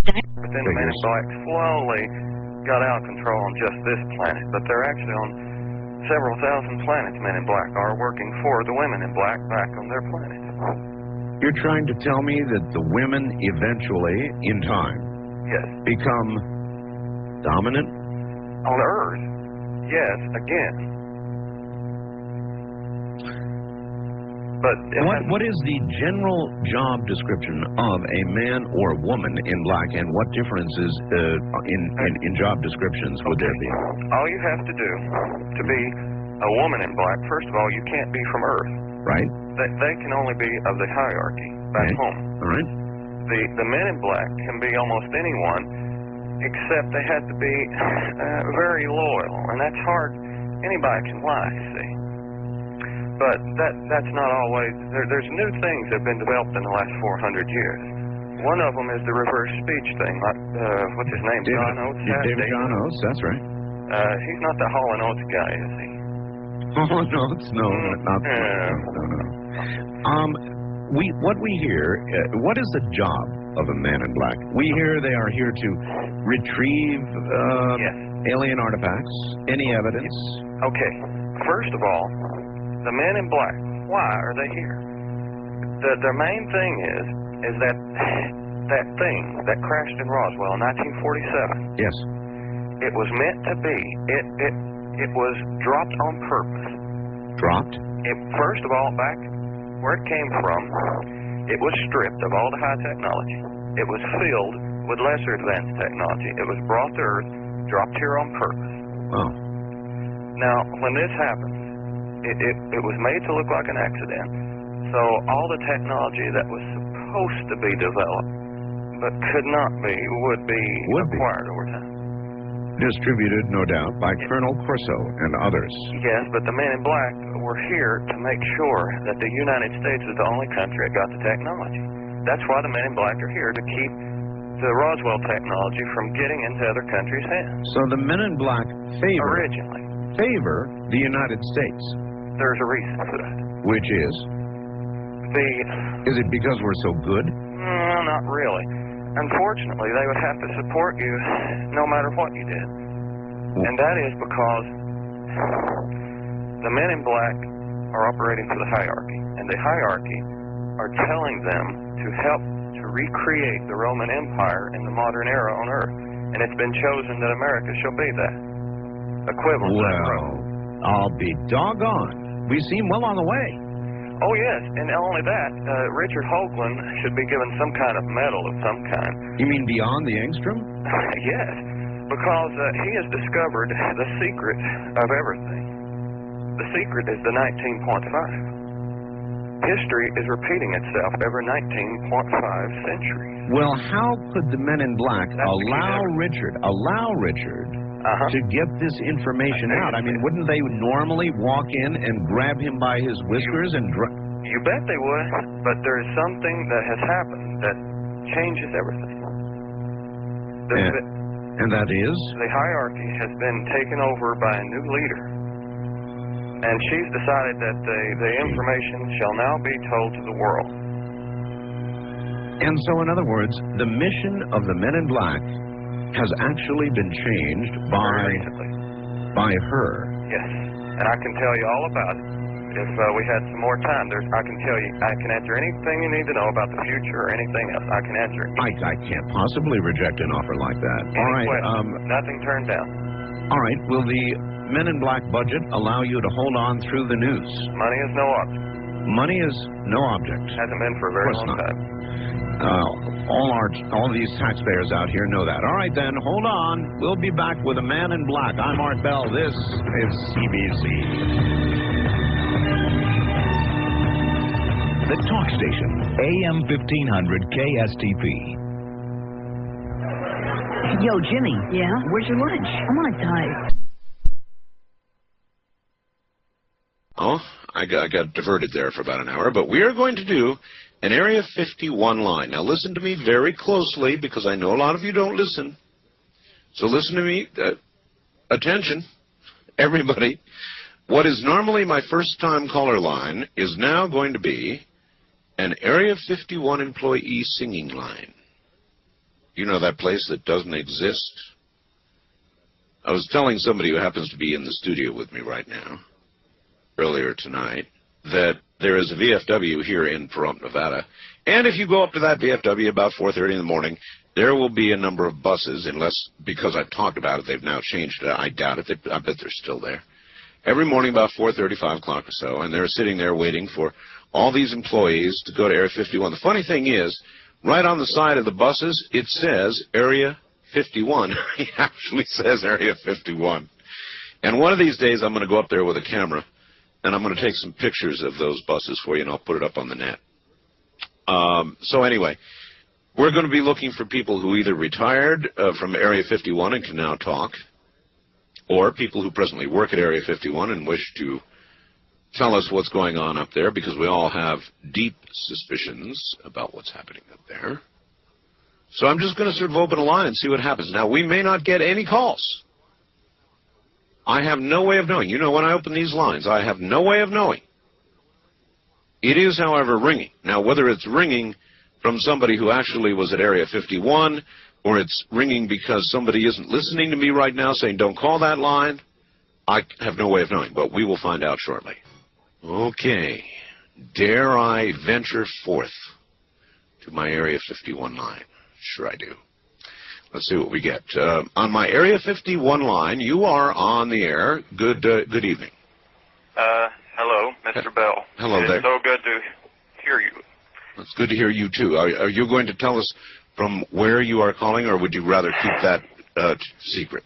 But then the Men in Black slowly got out of control on just this planet. But they're actually on several thousand planets. Men in Black are working for the women in black back on their planet. You're trying to tell me that the women eventually, in time, Yes. become dominant? On Earth, yes, again. But What is the general job description of a man or woman in black, and what differences in job descriptions would there be? All you have to do to be a woman in black, first of all, you can't be from Earth. Right. They can only be of the hierarchy back home. All right. The men in black can be almost anyone, except they have to be very loyal, and that's hard. Anybody can lie, see. But that's not always. There's new things that have been developed in the last 400 years. One of them is the reverse speech thing. Like, what's his name? John Oates. David John Oates, that's right. He's not the Hall and Oates guy, is he? Hall and Oates? No, not. No. What we hear, what is the job of a man in black? We hear they are here to retrieve alien artifacts, any evidence. Okay, first of all, the men in black, why are they here? The main thing is that thing that crashed in Roswell in 1947. Yes. It was meant to be. It was dropped on purpose. Dropped? First of all, back where it came from, it was stripped of all the high technology. It was filled with lesser advanced technology. It was brought to Earth, dropped here on purpose. Oh. Now, when this happened, it was made to look like an accident. So all the technology that was supposed to be developed, but could not be, would be acquired over time. Distributed, no doubt, by Colonel Corso and others. Yes, but the men in black were here to make sure that the United States is the only country that got the technology. That's why the men in black are here, to keep the Roswell technology from getting into other countries' hands. So the men in black favor the United States. There's a reason for that. Which is? Is it because we're so good? No, not really. Unfortunately, they would have to support you no matter what you did. And that is because the men in black are operating for the hierarchy. And the hierarchy are telling them to help to recreate the Roman Empire in the modern era on Earth. And it's been chosen that America shall be that equivalent to that Rome. I'll be doggone. We seem well on the way. Oh, yes, and not only that, Richard Hoagland should be given some kind of medal of some kind. You mean beyond the Engstrom? Yes, because he has discovered the secret of everything. The secret is the 19.5. History is repeating itself every 19.5 centuries. Well, how could the men in black allow Richard to get this information out? I mean, wouldn't they normally walk in and grab him by his whiskers and... You bet they would, but there is something that has happened that changes everything. And that is? The hierarchy has been taken over by a new leader. And she's decided that the information shall now be told to the world. And so, in other words, the mission of the men in black has actually been changed by her. Yes, and I can tell you all about it. If we had some more time, I can tell you, I can answer anything you need to know about the future or anything else. I can answer it. I can't possibly reject an offer like that. All right. Nothing turned down. All right. Will the Men in Black budget allow you to hold on through the news? Money is no object. Money is no object. Hasn't been for a very long time. All these taxpayers out here know that. All right, then, hold on. We'll be back with a Man in Black. I'm Art Bell. This is CBC. The talk station, AM 1500 KSTP. Yo, Jimmy. Yeah? Where's your lunch? I'm on a diet. Oh, I got diverted there for about an hour, but we are going to do an Area 51 line. Now, listen to me very closely, because I know a lot of you don't listen. So listen to me. Attention, everybody. What is normally my first-time caller line is now going to be an Area 51 employee singing line. You know that place that doesn't exist? I was telling somebody who happens to be in the studio with me right now, earlier tonight, that there is a VFW here in Pahrump, Nevada. And if you go up to that VFW about 4:30 in the morning, there will be a number of buses, unless, because I've talked about it, they've now changed it. I doubt it. I bet they're still there. Every morning about 4:30, 5 o'clock or so, and they're sitting there waiting for all these employees to go to Area 51. The funny thing is, right on the side of the buses, it says Area 51. It actually says Area 51. And one of these days, I'm going to go up there with a camera, and I'm going to take some pictures of those buses for you, and I'll put it up on the net. So anyway, we're going to be looking for people who either retired from Area 51 and can now talk, or people who presently work at Area 51 and wish to tell us what's going on up there, because we all have deep suspicions about what's happening up there. So I'm just going to sort of open a line and see what happens. Now, we may not get any calls. I have no way of knowing. You know, when I open these lines, I have no way of knowing. It is, however, ringing. Now, whether it's ringing from somebody who actually was at Area 51, or it's ringing because somebody isn't listening to me right now saying, don't call that line, I have no way of knowing, but we will find out shortly. Okay. Dare I venture forth to my Area 51 line? Sure I do. Let's see what we get. On my Area 51 line, you are on the air. Good evening. Hello, Mr. Bell. Hello there. It's so good to hear you. It's good to hear you, too. Are you going to tell us from where you are calling, or would you rather keep that secret?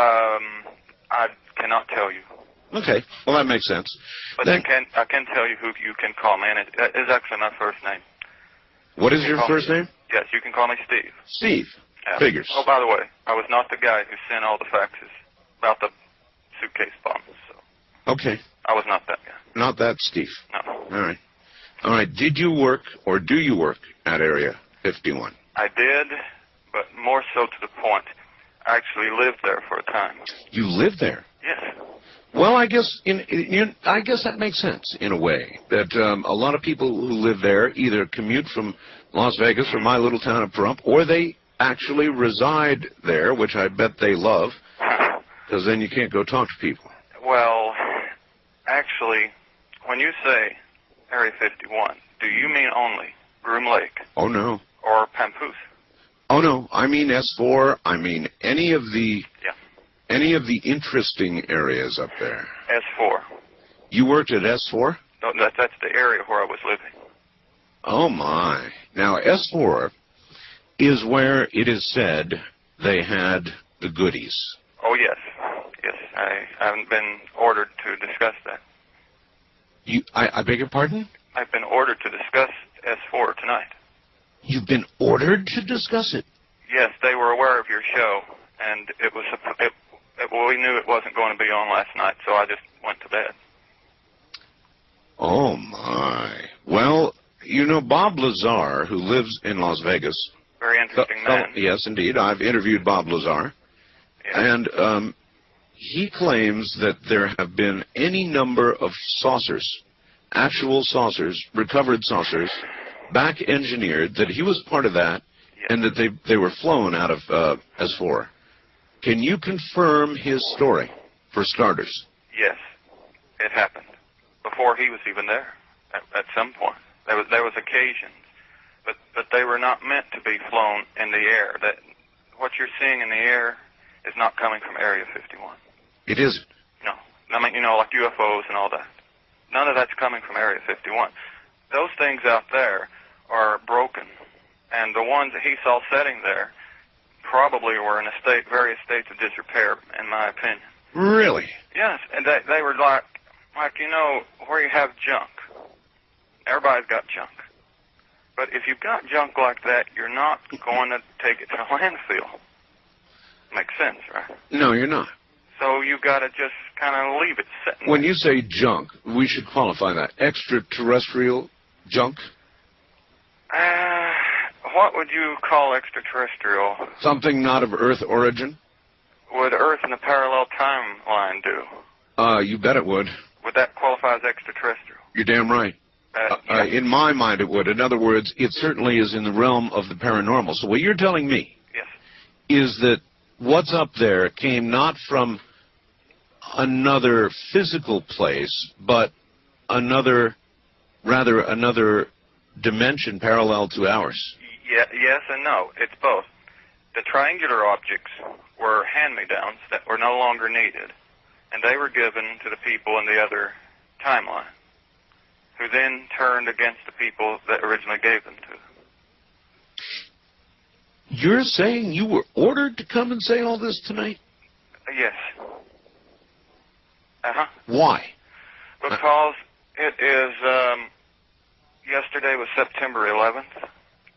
I cannot tell you. Okay. Well, that makes sense. But I can tell you who you can call me, and it is actually my first name. What is your first name? Yes, you can call me Steve. Steve. Yeah. Figures. Oh, by the way, I was not the guy who sent all the faxes about the suitcase bombs. So Okay. I was not that guy. Not that Steve. No. All right. All right. Did you work, or do you work at Area 51? I did, but more so to the point, I actually lived there for a time. You lived there? Yes. Well, I guess I guess that makes sense in a way. That a lot of people who live there either commute from Las Vegas or my little town of Pahrump, or they actually reside there, which I bet they love, because then you can't go talk to people. Well, actually, when you say Area 51, do you mean only Groom Lake? Oh, no. Or Papoose? Oh, no. I mean S4. I mean any of the interesting areas up there. S4. You worked at S4? No, that's the area where I was living. Oh, my. Now, S4 is where it is said they had the goodies. Oh, yes. Yes, I haven't been ordered to discuss that. I beg your pardon? I've been ordered to discuss S4 tonight. You've been ordered to discuss it? Yes, they were aware of your show, and we knew it wasn't going to be on last night, so I just went to bed. Oh, my. Well, you know, Bob Lazar, who lives in Las Vegas. Very interesting man. Yes, indeed. I've interviewed Bob Lazar. Yes. And he claims that there have been any number of saucers, actual saucers, recovered saucers, back engineered, that he was part of that, yes, and that they were flown out of S4. Can you confirm his story, for starters? Yes, it happened. Before he was even there, at some point. There was occasions, but they were not meant to be flown in the air. That what you're seeing in the air is not coming from Area 51. It isn't? No. I mean, you know, like UFOs and all that. None of that's coming from Area 51. Those things out there are broken, and the ones that he saw setting there probably were in various states of disrepair, in my opinion. Really? Yes, and they were like, you know, where you have junk. Everybody's got junk. But if you've got junk like that, you're not going to take it to a landfill. Makes sense, right? No, you're not. So you've got to just kind of leave it sitting. When you say junk, we should qualify that. Extraterrestrial junk? What would you call extraterrestrial? Something not of Earth origin? Would Earth in a parallel timeline do? You bet it would. Would that qualify as extraterrestrial? You're damn right. Yeah. In my mind, it would. In other words, it certainly is in the realm of the paranormal. So what you're telling me yes, is that what's up there came not from another physical place, but another dimension parallel to ours. Yes and no. It's both. The triangular objects were hand-me-downs that were no longer needed, and they were given to the people in the other timeline, who then turned against the people that originally gave them to them. You're saying you were ordered to come and say all this tonight? Yes. Uh-huh. Why? Because it is, yesterday was September 11th.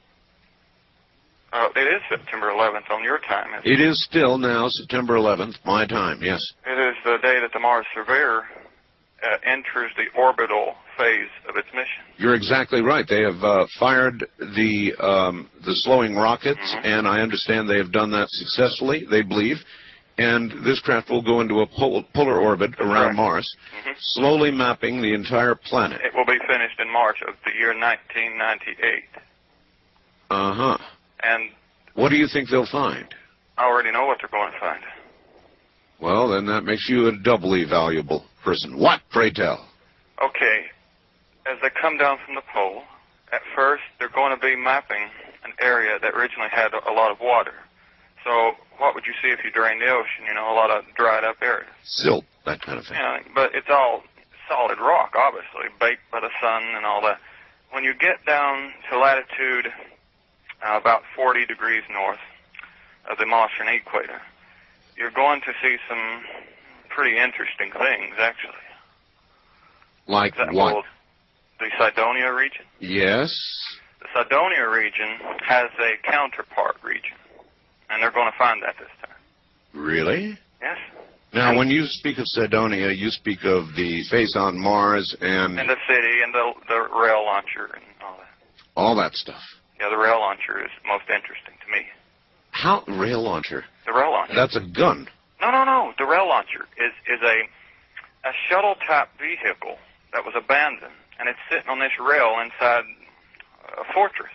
It is September 11th on your time. It is still now September 11th, my time, yes. It is the day that the Mars Surveyor enters the orbital phase of its mission. You're exactly right. They have fired the slowing rockets, and I understand they have done that successfully, they believe. And this craft will go into a polar orbit around Mars, slowly mapping the entire planet. It will be finished in March of the year 1998. Uh-huh. And what do you think they'll find? I already know what they're going to find. Well, then that makes you a doubly valuable person. What, pray tell? Okay. As they come down from the pole, at first they're going to be mapping an area that originally had a lot of water. So what would you see if you drained the ocean? You know, a lot of dried up areas. Silt, that kind of thing. Yeah, but it's all solid rock, obviously, baked by the sun and all that. When you get down to latitude about 40 degrees north of the Martian equator, you're going to see some pretty interesting things, actually. Like what? The Cydonia region. Yes. The Cydonia region has a counterpart region, and they're going to find that this time. Really? Yes. Now, when you speak of Cydonia, you speak of the face on Mars and the city and the rail launcher and all that. All that stuff. Yeah, the rail launcher is most interesting to me. How? Rail launcher? The rail launcher. That's a gun. No. The rail launcher is a shuttle-type vehicle that was abandoned, and it's sitting on this rail inside a fortress.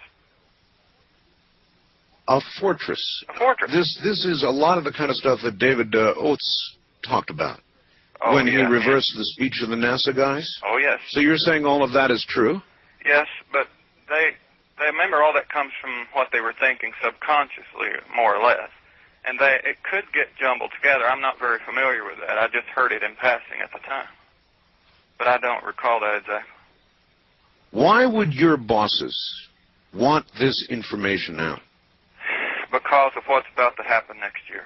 A fortress. A fortress. This is a lot of the kind of stuff that David Oates talked about when he reversed the speech of the NASA guys. Oh, yes. So you're saying all of that is true? Yes, but they remember all that comes from what they were thinking subconsciously, more or less. And it could get jumbled together. I'm not very familiar with that. I just heard it in passing at the time. But I don't recall that exactly. Why would your bosses want this information out? Because of what's about to happen next year.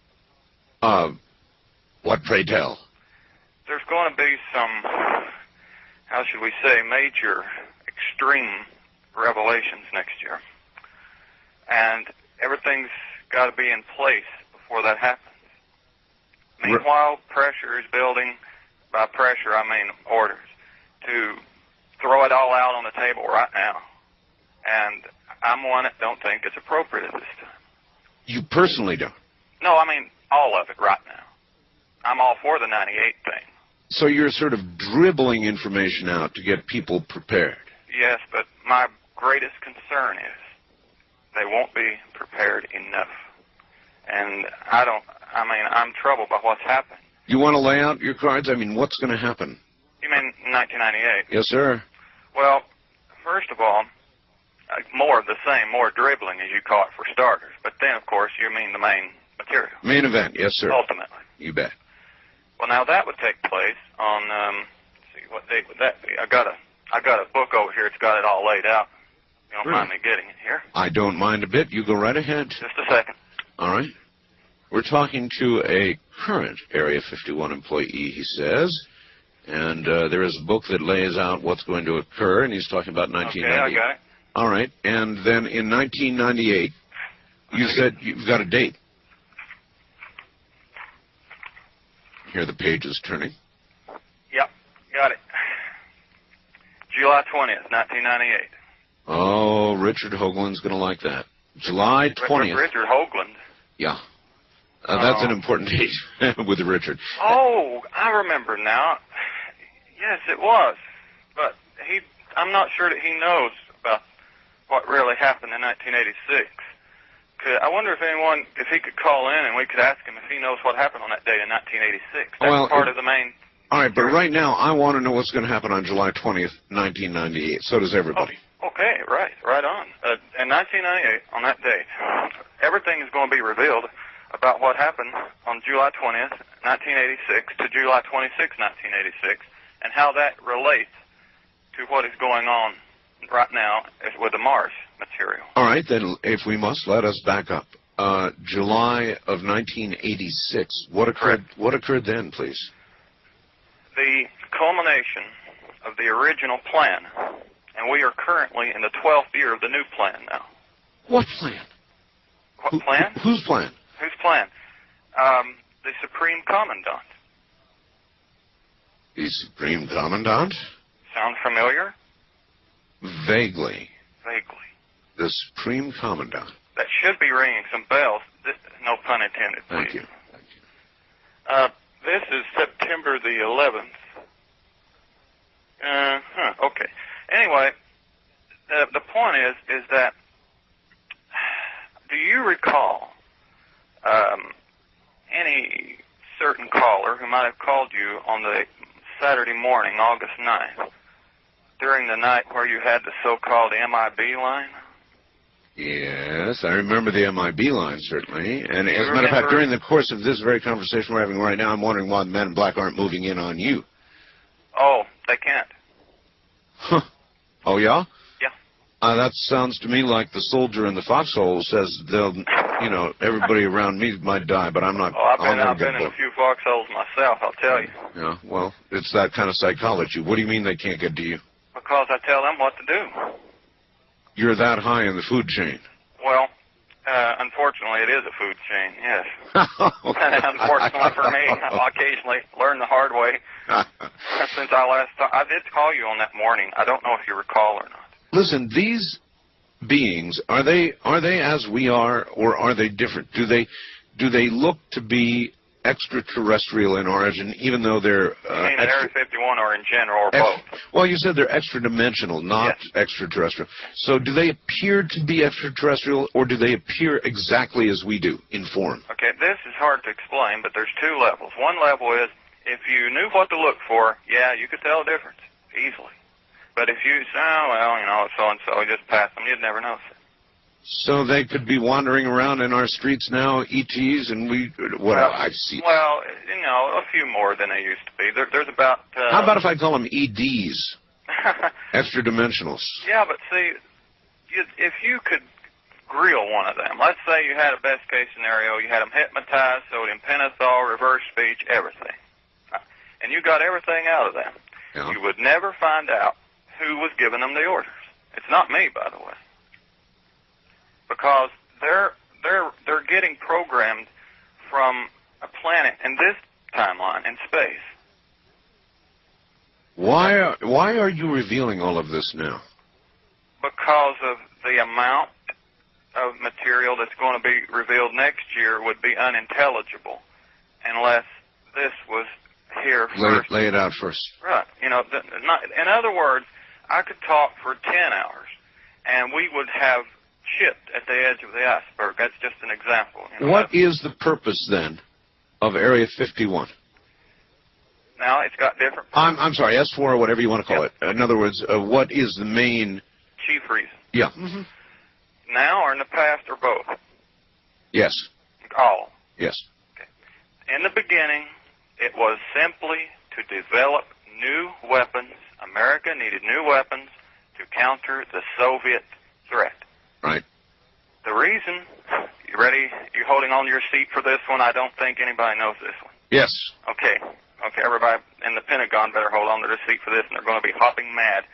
What, pray tell? There's going to be some, how should we say, major, extreme revelations next year. And everything's got to be in place before that happens. Meanwhile, pressure is building. By pressure, I mean orders, to throw it all out on the table right now. And I'm one that don't think it's appropriate at this time. You personally don't? No, I mean all of it right now. I'm all for the 98 thing. So you're sort of dribbling information out to get people prepared? Yes, but my greatest concern is they won't be prepared enough. And I'm troubled by what's happened. You want to lay out your cards? I mean, what's going to happen? You mean 1998? Yes, sir. Well, first of all, more of the same, more dribbling, as you call it, for starters. But then, of course, you mean the main material. Main event, yes, sir. Ultimately. You bet. Well, now that would take place on, let's see, what date would that be? I got a book over here. It's got it all laid out. You don't mind me getting it here? I don't mind a bit. You go right ahead. Just a second. All right. We're talking to a current Area 51 employee, he says, and there is a book that lays out what's going to occur, and he's talking about 1998. Okay, I got it. All right, and then in 1998, you said you've got a date. Here the page is turning. Yep, got it. July 20th, 1998. Oh, Richard Hoagland's going to like that. July 20th. Richard Hoagland? Yeah. That's an important date with Richard. Oh, I remember now. Yes, it was. But I'm not sure that he knows about what really happened in 1986. I wonder if he could call in and we could ask him if he knows what happened on that day in 1986. That's part of the main... All right, but right now I want to know what's going to happen on July 20th, 1998. So does everybody. Oh, okay, right on. In 1998, on that date, everything is going to be revealed about what happened on July 20th, 1986 to July 26, 1986, and how that relates to what is going on right now with the Mars material. All right, then, if we must, let us back up. July of 1986. What occurred? Correct. What occurred then, please? The culmination of the original plan, and we are currently in the 12th year of the new plan now. What plan? What plan? Whose plan? Whose plan? The Supreme Commandant. The Supreme Commandant? Sound familiar? Vaguely. Vaguely. The Supreme Commandant. That should be ringing some bells. No pun intended, please. Thank you. This is September the 11th. Okay. Anyway, the point is that, do you recall any certain caller who might have called you on the Saturday morning, August 9th, during the night where you had the so-called MIB line? Yes, I remember the MIB line, certainly. And as a matter of fact, during the course of this very conversation we're having right now, I'm wondering why the men in black aren't moving in on you. Oh, they can't. Huh. Oh, yeah? Yeah. That sounds to me like the soldier in the foxhole says they'll, everybody around me might die, but I'm not. Oh, I've been in a few foxholes myself, I'll tell you. Yeah, well, it's that kind of psychology. What do you mean they can't get to you? Because I tell them what to do. You're that high in the food chain. Well, unfortunately, it is a food chain, yes. Unfortunately for me, I'll occasionally learn the hard way. Since I did call you on that morning. I don't know if you recall or not. Listen, these beings, are they as we are, or are they different? Do they look to be extraterrestrial in origin, even though they're... you mean at Area 51 or in general, or both? Well, you said they're extra-dimensional, not extraterrestrial. So do they appear to be extraterrestrial, or do they appear exactly as we do, in form? Okay, this is hard to explain, but there's two levels. One level is, if you knew what to look for, yeah, you could tell the difference, easily. But if you say, it's so-and-so, just pass them, you'd never notice it. So they could be wandering around in our streets now, ETs, and I see. Well, a few more than they used to be. There's about... How about if I call them EDs? Extra-dimensionals. Yeah, but see, if you could grill one of them, let's say you had a best-case scenario, you had them hypnotized, sodium pentothal, reverse speech, everything. And you got everything out of them. Yeah. You would never find out who was giving them the orders. It's not me, by the way. Because they're getting programmed from a planet in this timeline in space. Why are you revealing all of this now? Because of the amount of material that's going to be revealed next year would be unintelligible unless this was here first. Lay it out first. Right. In other words, I could talk for 10 hours, and we would have chipped at the edge of the iceberg. That's just an example. What is the purpose, then, of Area 51? Now, it's got different... I'm sorry, S4 or whatever you want to call it. In other words, what is the main... chief reason? Yeah. Mm-hmm. Now or in the past or both? Yes. All? Yes. Okay. In the beginning, it was simply to develop new weapons. America needed new weapons to counter the Soviet threat. Right. The reason, you ready? You holding on to your seat for this one? I don't think anybody knows this one. Yes. Okay. Okay, everybody in the Pentagon better hold on to their seat for this, and they're going to be hopping mad.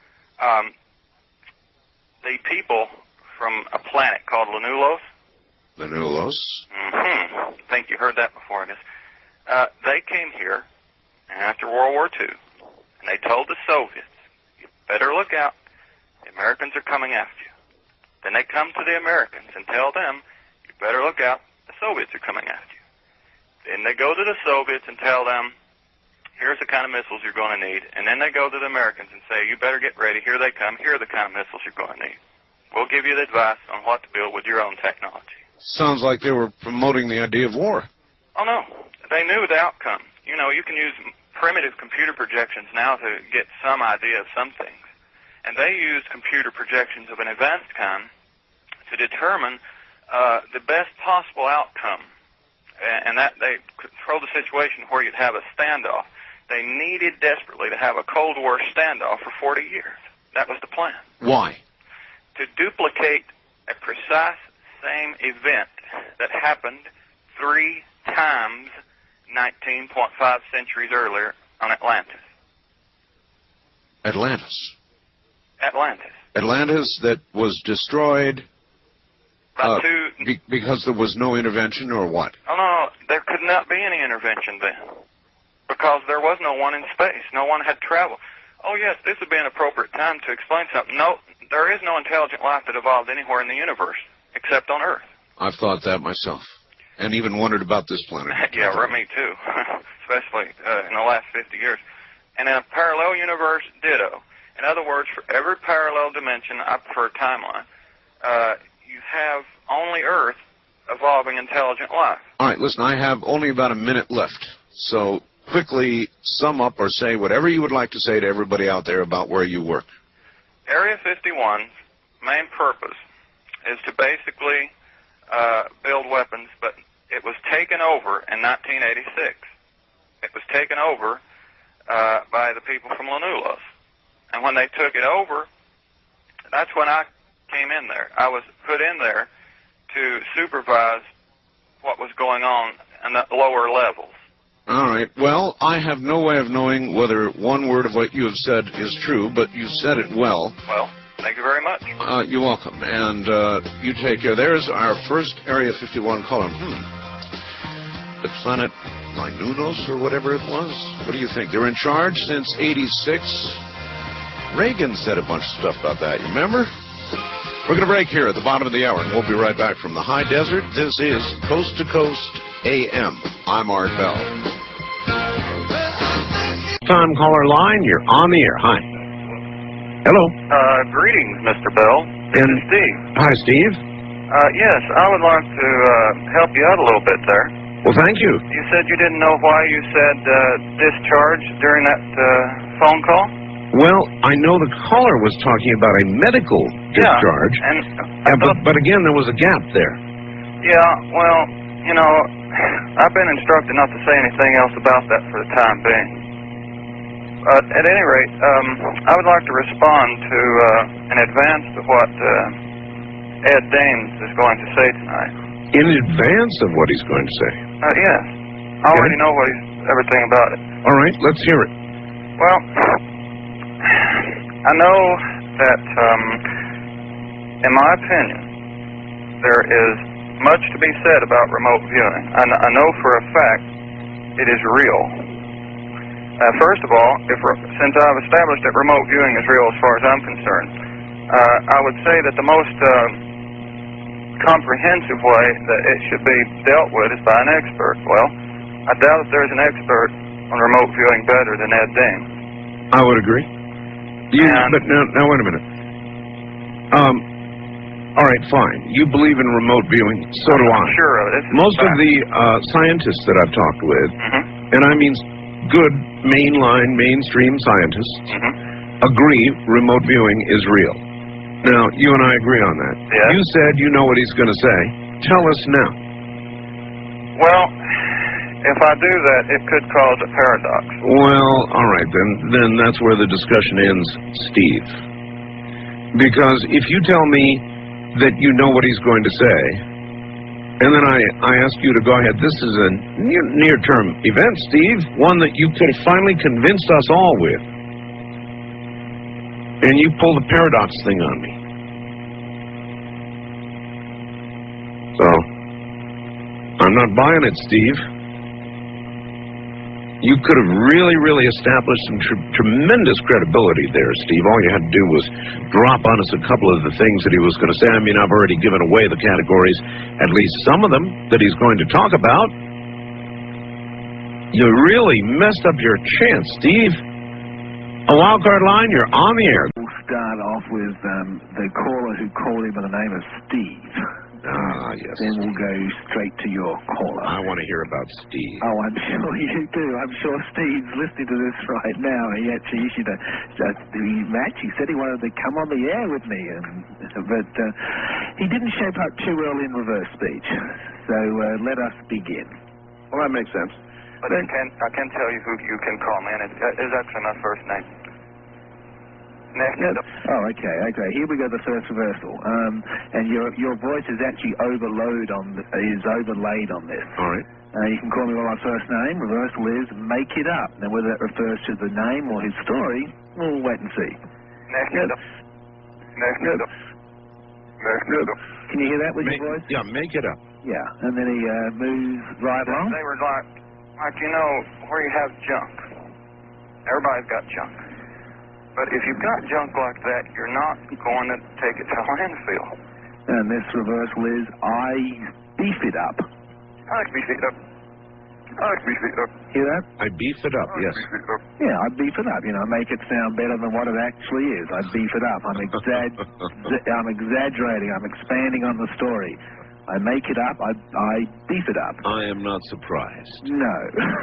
The people from a planet called Lanulos. Lanulos? Mm-hmm. I think you heard that before, I guess. They came here after World War II, and they told the Soviets, you better look out. The Americans are coming after you. Then they come to the Americans and tell them, you better look out, the Soviets are coming after you. Then they go to the Soviets and tell them, here's the kind of missiles you're going to need. And then they go to the Americans and say, you better get ready, here they come, here are the kind of missiles you're going to need. We'll give you the advice on what to build with your own technology. Sounds like they were promoting the idea of war. Oh, no. They knew the outcome. You know, you can use primitive computer projections now to get some idea of some things. And they used computer projections of an advanced kind to determine the best possible outcome. And that they controlled the situation where you'd have a standoff. They needed desperately to have a Cold War standoff for 40 years. That was the plan. Why? To duplicate a precise same event that happened 3 times 19.5 centuries earlier on Atlantis. Atlantis. Atlantis that was destroyed because there was no intervention, or what? Oh, no, there could not be any intervention then, because there was no one in space. No one had traveled. Oh, yes, this would be an appropriate time to explain something. No, there is no intelligent life that evolved anywhere in the universe except on Earth. I've thought that myself, and even wondered about this planet. Yeah, me too, especially in the last 50 years. And in a parallel universe, ditto. In other words, for every parallel dimension, I prefer timeline, you have only Earth evolving intelligent life. All right, listen, I have only about a minute left, so quickly sum up or say whatever you would like to say to everybody out there about where you work. Area 51's main purpose is to basically build weapons, but it was taken over in 1986. It was taken over by the people from Lanulos. And when they took it over, that's when I came in there. I was put in there to supervise what was going on in the lower levels. All right. Well, I have no way of knowing whether one word of what you have said is true, but you said it well. Well, thank you very much. You're welcome. And you take care. There's our first Area 51 caller. The planet Lanulos or whatever it was. What do you think? They're in charge since '86. Reagan said a bunch of stuff about that. You remember? We're going to break here at the bottom of the hour, and we'll be right back from the high desert. This is Coast to Coast AM. I'm Art Bell. Time caller line, you're on the air. Hi. Hello. Greetings, Mr. Bell. This is Steve. Hi, Steve. Yes, I would like to help you out a little bit there. Well, thank you. You said you didn't know why you said discharge during that phone call? Well, I know the caller was talking about a medical discharge. Yeah, but again, there was a gap there. Yeah, well, you know, I've been instructed not to say anything else about that for the time being. At any rate, I would like to respond to in advance to what Ed Dames is going to say tonight. In advance of what he's going to say? Yes. I already know everything about it. All right, let's hear it. Well, I know that, in my opinion, there is much to be said about remote viewing. I know for a fact it is real. First of all, since I've established that remote viewing is real as far as I'm concerned, I would say that the most comprehensive way that it should be dealt with is by an expert. Well, I doubt if there's an expert on remote viewing better than Ed Dames. I would agree. But now, wait a minute. All right, fine. You believe in remote viewing. So do I. I'm sure of it. Most of the scientists that I've talked with, and I mean good, mainstream scientists, agree remote viewing is real. Now, you and I agree on that. Yeah. You said you know what he's going to say. Tell us now. Well, if I do that, it could cause a paradox. Well, all right, then that's where the discussion ends, Steve. Because if you tell me that you know what he's going to say, and then I ask you to go ahead, this is a near-term event, Steve, one that you could have finally convinced us all with, and you pull the paradox thing on me. So, I'm not buying it, Steve. You could have really established some tremendous credibility there, Steve. All you had to do was drop on us a couple of the things that he was going to say. I mean, I've already given away the categories, at least some of them, that he's going to talk about. You really messed up your chance, Steve. A wildcard line, you're on the air. We'll start off with the caller who called in by the name of Steve. Ah, yes. Then we'll go straight to your caller. I want to hear about Steve. Oh, I'm sure you do. I'm sure Steve's listening to this right now. He actually issued he said he wanted to come on the air with me, but he didn't shape up too well in reverse speech. So let us begin. Well, that makes sense. But I can tell you who you can call, man. It's actually my first name. Yep. Oh, okay. Here we go. The first reversal. And your voice is actually overlaid on this. All right. You can call me by my first name. Reversal is make it up. Now, whether that refers to the name or his story, we'll wait and see. Yep. Can you hear that with your voice? Yeah, make it up. Yeah. And then he moves right along. They were like, you know, where you have junk. Everybody's got junk. But if you've got junk like that, you're not going to take it to a landfill. And this reversal is I beef it up. I like to beef it up. Hear that? I beef it up, yes. Yeah, I beef it up. You know, make it sound better than what it actually is. I beef it up. I'm exaggerating. I'm expanding on the story. I make it up. I beef it up. I am not surprised. No.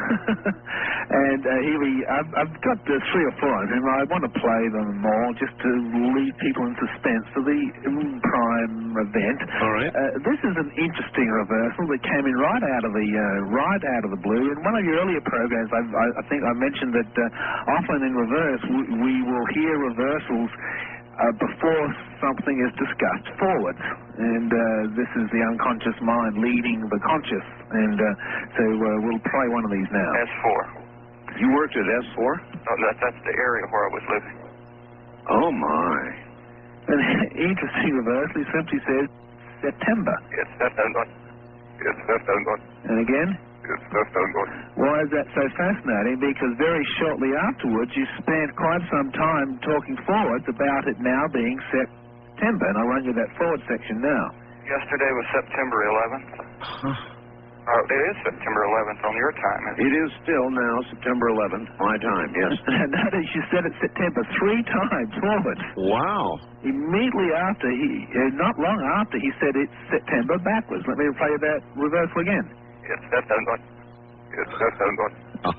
And I've got 3 or 4 of them. I want to play them all just to leave people in suspense for the Prime event. All right. This is an interesting reversal that came in right out of the blue. In one of your earlier programs, I think I mentioned that often in reverse we will hear reversals before something is discussed forwards, and this is the unconscious mind leading the conscious, and so we'll play one of these now. S4. You worked at S4? Oh, that's the area where I was living. Oh, my. An interesting reverse. He simply says September. Yes, that's good. Yes, that's good. And again? Yes, that's good. Why is that so fascinating? Because very shortly afterwards, you spent quite some time talking forwards about it now being September, and I'll run you that forward section now. Yesterday was September 11th. It is September 11th on your time. It is still now September 11th, my time, yes. Notice you said it September 3 times forward. Wow. Immediately after, not long after, he said it's September backwards. Let me play that reversal again. Yes, that's good. Yes, that's good.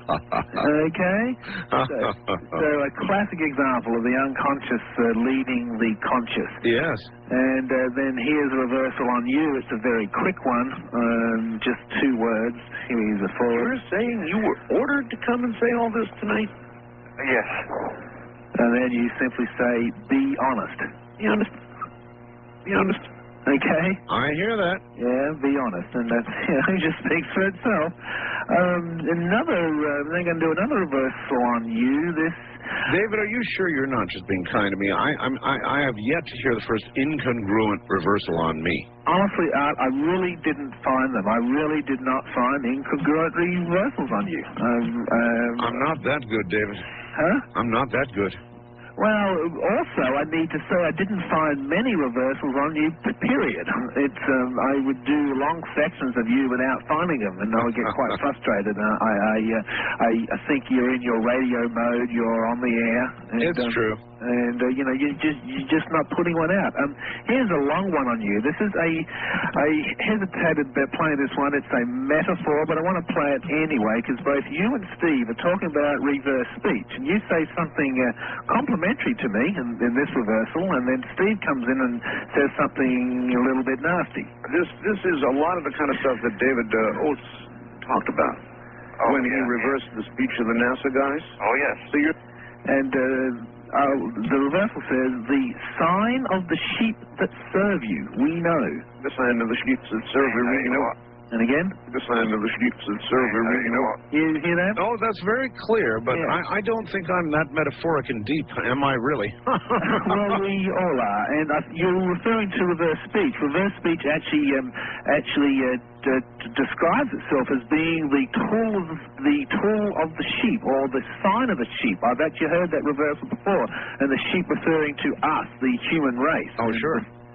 Okay? So a classic example of the unconscious leading the conscious. Yes. And then here's a reversal on you. It's a very quick one, just 2 words. Here's a forward. You're saying you were ordered to come and say all this tonight? Yes. And then you simply say, be honest. Be honest. Be honest. Okay? I hear that. Yeah, be honest. And that's, it just speaks for itself. They're going to do another reversal on you. David, are you sure you're not just being kind to me? I have yet to hear the first incongruent reversal on me. Honestly, Art, I really didn't find them. I really did not find incongruent reversals on you. I'm not that good, David. Huh? I'm not that good. Well, also, I need to say I didn't find many reversals on you, period. I would do long sections of you without finding them, and I would get quite frustrated. I think you're in your radio mode, you're on the air. And, it's true. And, you're just not putting one out. Here's a long one on you. This is I hesitated about playing this one. It's a metaphor, but I want to play it anyway, because both you and Steve are talking about reverse speech, and you say something complimentary to me in this reversal, and then Steve comes in and says something a little bit nasty. This is a lot of the kind of stuff that David Oates talked about when he reversed the speech of the NASA guys. Oh, yes. So you're... And the reversal says, the sign of the sheep that serve you, we know. The sign of the sheep that serve you, we know. And again? The sign of the sheep that serve you, we know. You hear that? Oh, that's very clear, but yeah. I don't think I'm that metaphoric and deep, am I really? Well, we all are. And you're referring to reverse speech. Reverse speech actually describes itself as being the tool of the sheep, or the sign of the sheep. I've actually heard that reversal before, and the sheep referring to us, the human race. Oh, sure.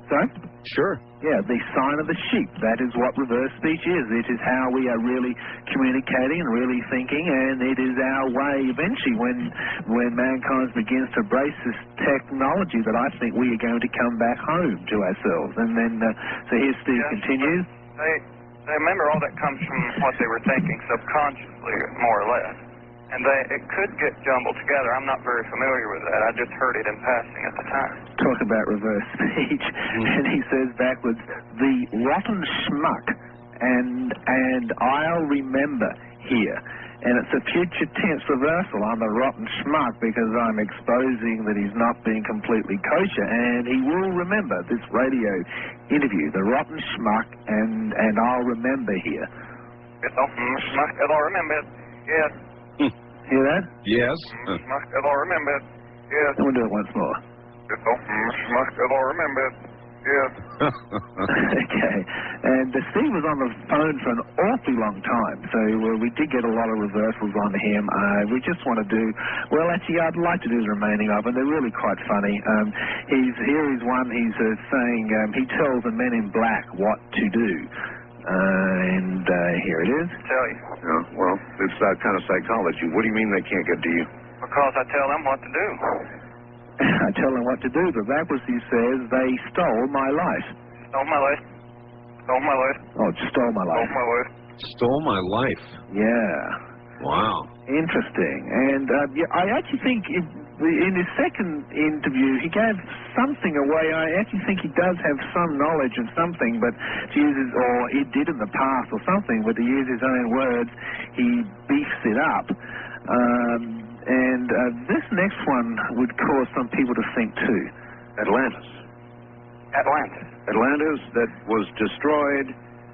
Sorry? Sure. Yeah, the sign of the sheep. That is what reverse speech is. It is how we are really communicating and really thinking, and it is our way eventually when mankind begins to embrace this technology that I think we are going to come back home to ourselves. And then, so here Steve continues. They remember all that comes from what they were thinking subconsciously, more or less. And it could get jumbled together. I'm not very familiar with that. I just heard it in passing at the time. Talk about reverse speech. And he says backwards, the rotten schmuck, and I'll remember here. And it's a future tense reversal on the rotten schmuck because I'm exposing that he's not being completely kosher. And he will remember this radio interview, the rotten schmuck, and I'll remember here. Schmuck, I'll remember it. Yes. Hear that? Yes. Schmuck, I'll remember it. Yes. I'm going to do it once more. Schmuck, I'll remember it. Yes. Okay. And Steve was on the phone for an awfully long time, so we did get a lot of reversals on him. We just want to do, well, actually, I'd like to do the remaining of them. They're really quite funny. Here is one. He's saying he tells the men in black what to do. And here it is. Tell you. Yeah, well, it's that kind of psychology. What do you mean they can't get to you? Because I tell them what to do. I tell them what to do, but backwards he says, they stole my life. Stole my life. Stole my life. Oh, stole my life. Stole my life. Stole my life. Yeah. Wow. Interesting. And yeah, I actually think in his second interview, he gave something away. I actually think he does have some knowledge of something, but to use his, or he did in the past or something, but to use his own words, he beefs it up. And this next one would cause some people to think too. Atlantis. Atlantis that was destroyed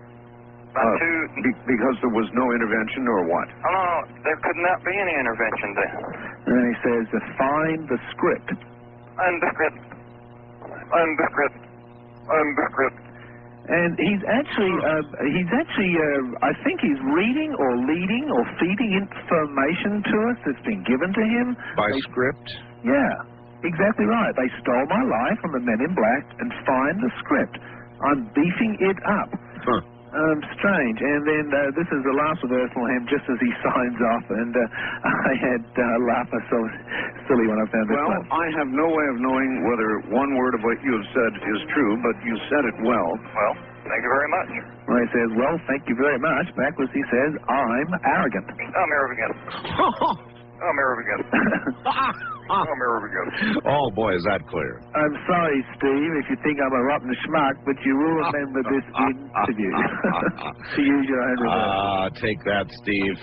because there was no intervention or what? Oh, no, there could not be any intervention then. And then he says, find the script. And the script. And the script. And the script. And he's actually, I think he's reading or leading or feeding information to us that's been given to him. By script? Yeah, exactly right. They stole my life from the Men in Black and find the script. I'm beefing it up. Huh. Strange. And then this is the last reversal of him just as he signs off. And I had laughed myself silly when I found this one. Well, I have no way of knowing whether one word of what you have said is true, but you said it well. Well, thank you very much. Well, he says, well, thank you very much. Backwards he says, I'm arrogant. I'm arrogant. I'm arrogant. I'm arrogant. Oh, boy, is that clear. I'm sorry, Steve, if you think I'm a rotten schmuck, but you will remember this interview. To use your own reverse. Take that, Steve.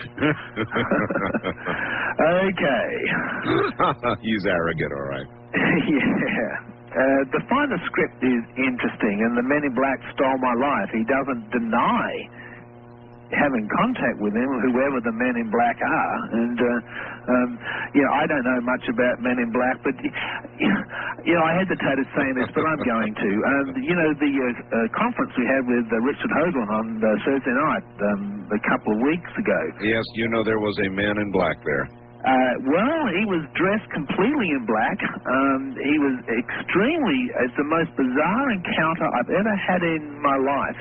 Okay. He's arrogant, all right. Yeah. The final script is interesting, and the Men in Black stole my life. He doesn't deny having contact with them, whoever the Men in Black are. And, I don't know much about Men in Black, but, I hesitated saying this, but I'm going to. The conference we had with Richard Hoagland on Thursday night a couple of weeks ago. Yes, there was a Man in Black there. Well, he was dressed completely in black. He was extremely, it's the most bizarre encounter I've ever had in my life.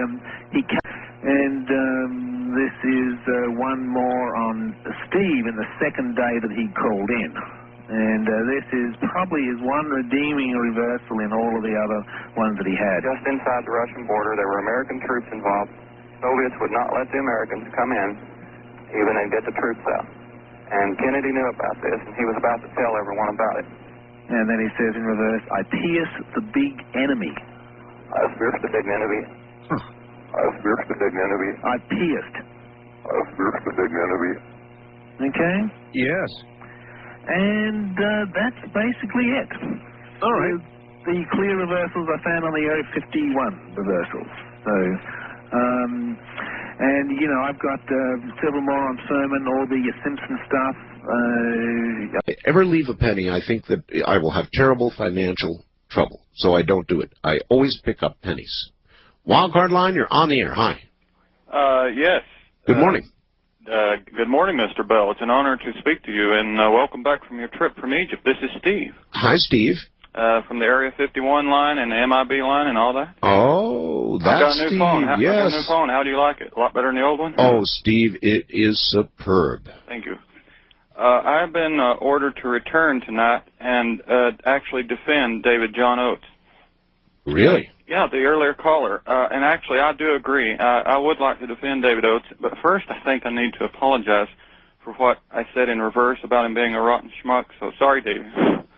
And this is one more on Steve in the second day that he called in. And this is probably his one redeeming reversal in all of the other ones that he had. Just inside the Russian border, there were American troops involved. Soviets would not let the Americans come in, even and get the troops out. And Kennedy knew about this, and he was about to tell everyone about it. And then he says in reverse, I pierced the big enemy. I pierced the big enemy. I pierced the big enemy. I pierced. I pierced the big enemy. Okay? Yes. And that's basically it. All right. The clear reversals I found on the Area 51 reversals. So, and, I've got several more on Sermon, all the Simpson stuff. If I ever leave a penny, I think that I will have terrible financial trouble, so I don't do it. I always pick up pennies. Wildcard Line, you're on the air. Hi. Yes. Good morning. Good morning, Mr. Bell. It's an honor to speak to you, and welcome back from your trip from Egypt. This is Steve. Hi, Steve. from the Area 51 line and the MIB line and all that. Oh, I've got that's a new Steve, phone. I've got a new yes. phone. How do you like it? A lot better than the old one? Oh, Steve, it is superb. Thank you. I've been ordered to return tonight and actually defend David John Oates. Really? Yeah, the earlier caller. And actually, I do agree. I would like to defend David Oates, but first I think I need to apologize for what I said in reverse about him being a rotten schmuck. So sorry, David.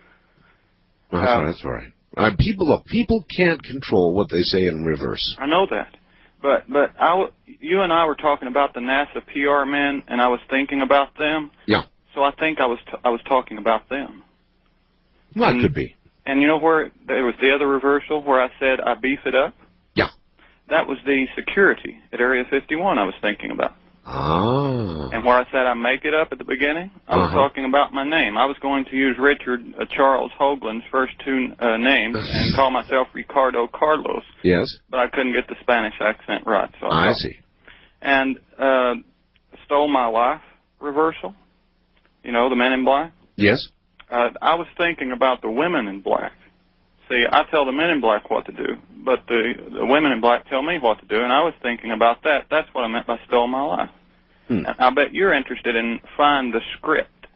Well, that's all right. People can't control what they say in reverse. I know that. But you and I were talking about the NASA PR men, and I was thinking about them. Yeah. So I think I was talking about them. Well, that could be. And you know where there was the other reversal where I said I beef it up? Yeah. That was the security at Area 51 I was thinking about. Ah. And where I said I make it up at the beginning, I was talking about my name. I was going to use Richard Charles Hoagland's first two names and call myself Ricardo Carlos. Yes. But I couldn't get the Spanish accent right. So I see. And Stole My Life reversal. You know, the Men in Black? Yes. I was thinking about the women in black. See, I tell the men in black what to do, but the women in black tell me what to do, and I was thinking about that. That's what I meant by Stole My Life. And I bet you're interested in Find the Script.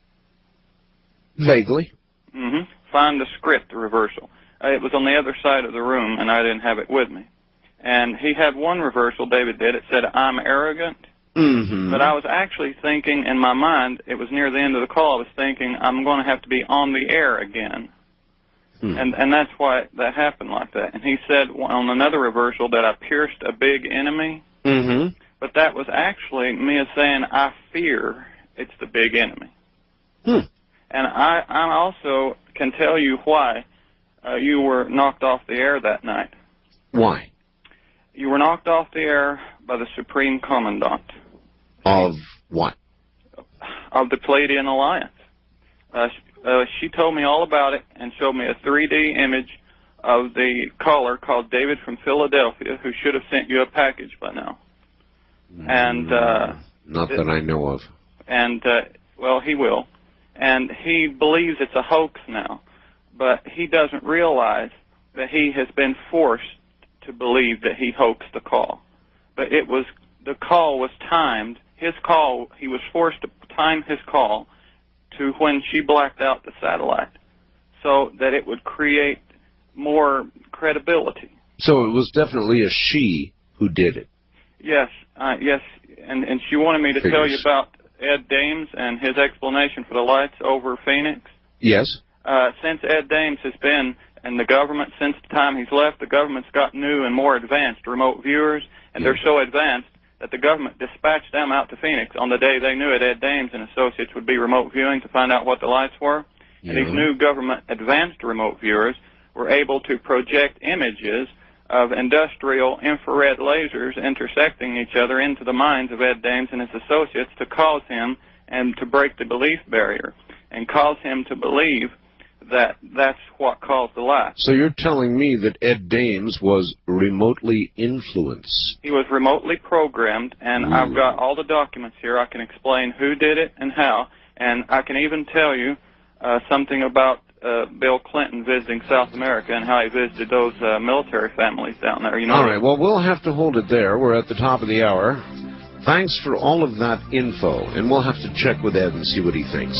Vaguely. Mm-hmm. Find the Script reversal. It was on the other side of the room, and I didn't have it with me. And he had one reversal, David did. It said, I'm arrogant. Mm-hmm. But I was actually thinking in my mind, it was near the end of the call, I was thinking I'm going to have to be on the air again. And that's why that happened like that. And he said on another reversal that I pierced a big enemy. Mm-hmm. But that was actually me saying I fear it's the big enemy. And I also can tell you why you were knocked off the air that night. Why? You were knocked off the air by the Supreme Commandant. Of what? Of the Palladian Alliance. She told me all about it and showed me a 3D image of the caller called David from Philadelphia, who should have sent you a package by now. And not that I know of. And well, he will. And he believes it's a hoax now, but he doesn't realize that he has been forced to believe that he hoaxed the call. But the call was timed. His call, he was forced to time his call to when she blacked out the satellite so that it would create more credibility. So it was definitely a she who did it. Yes, yes, and she wanted me to tell you about Ed Dames and his explanation for the lights over Phoenix. Yes. Since Ed Dames has been in the government, since the time he's left, the government's got new and more advanced remote viewers, and they're so advanced that the government dispatched them out to Phoenix on the day they knew Ed Dames and Associates would be remote viewing to find out what the lights were. And these new government advanced remote viewers were able to project images of industrial infrared lasers intersecting each other into the minds of Ed Dames and his associates to cause him and to break the belief barrier and cause him to believe that that's what caused the light. So you're telling me that Ed Dames was remotely influenced? He was remotely programmed, and I've got all the documents here. I can explain who did it and how, and I can even tell you something about Bill Clinton visiting South America and how he visited those military families down there. You know. All right, well, we'll have to hold it there. We're at the top of the hour. Thanks for all of that info, and we'll have to check with Ed and see what he thinks.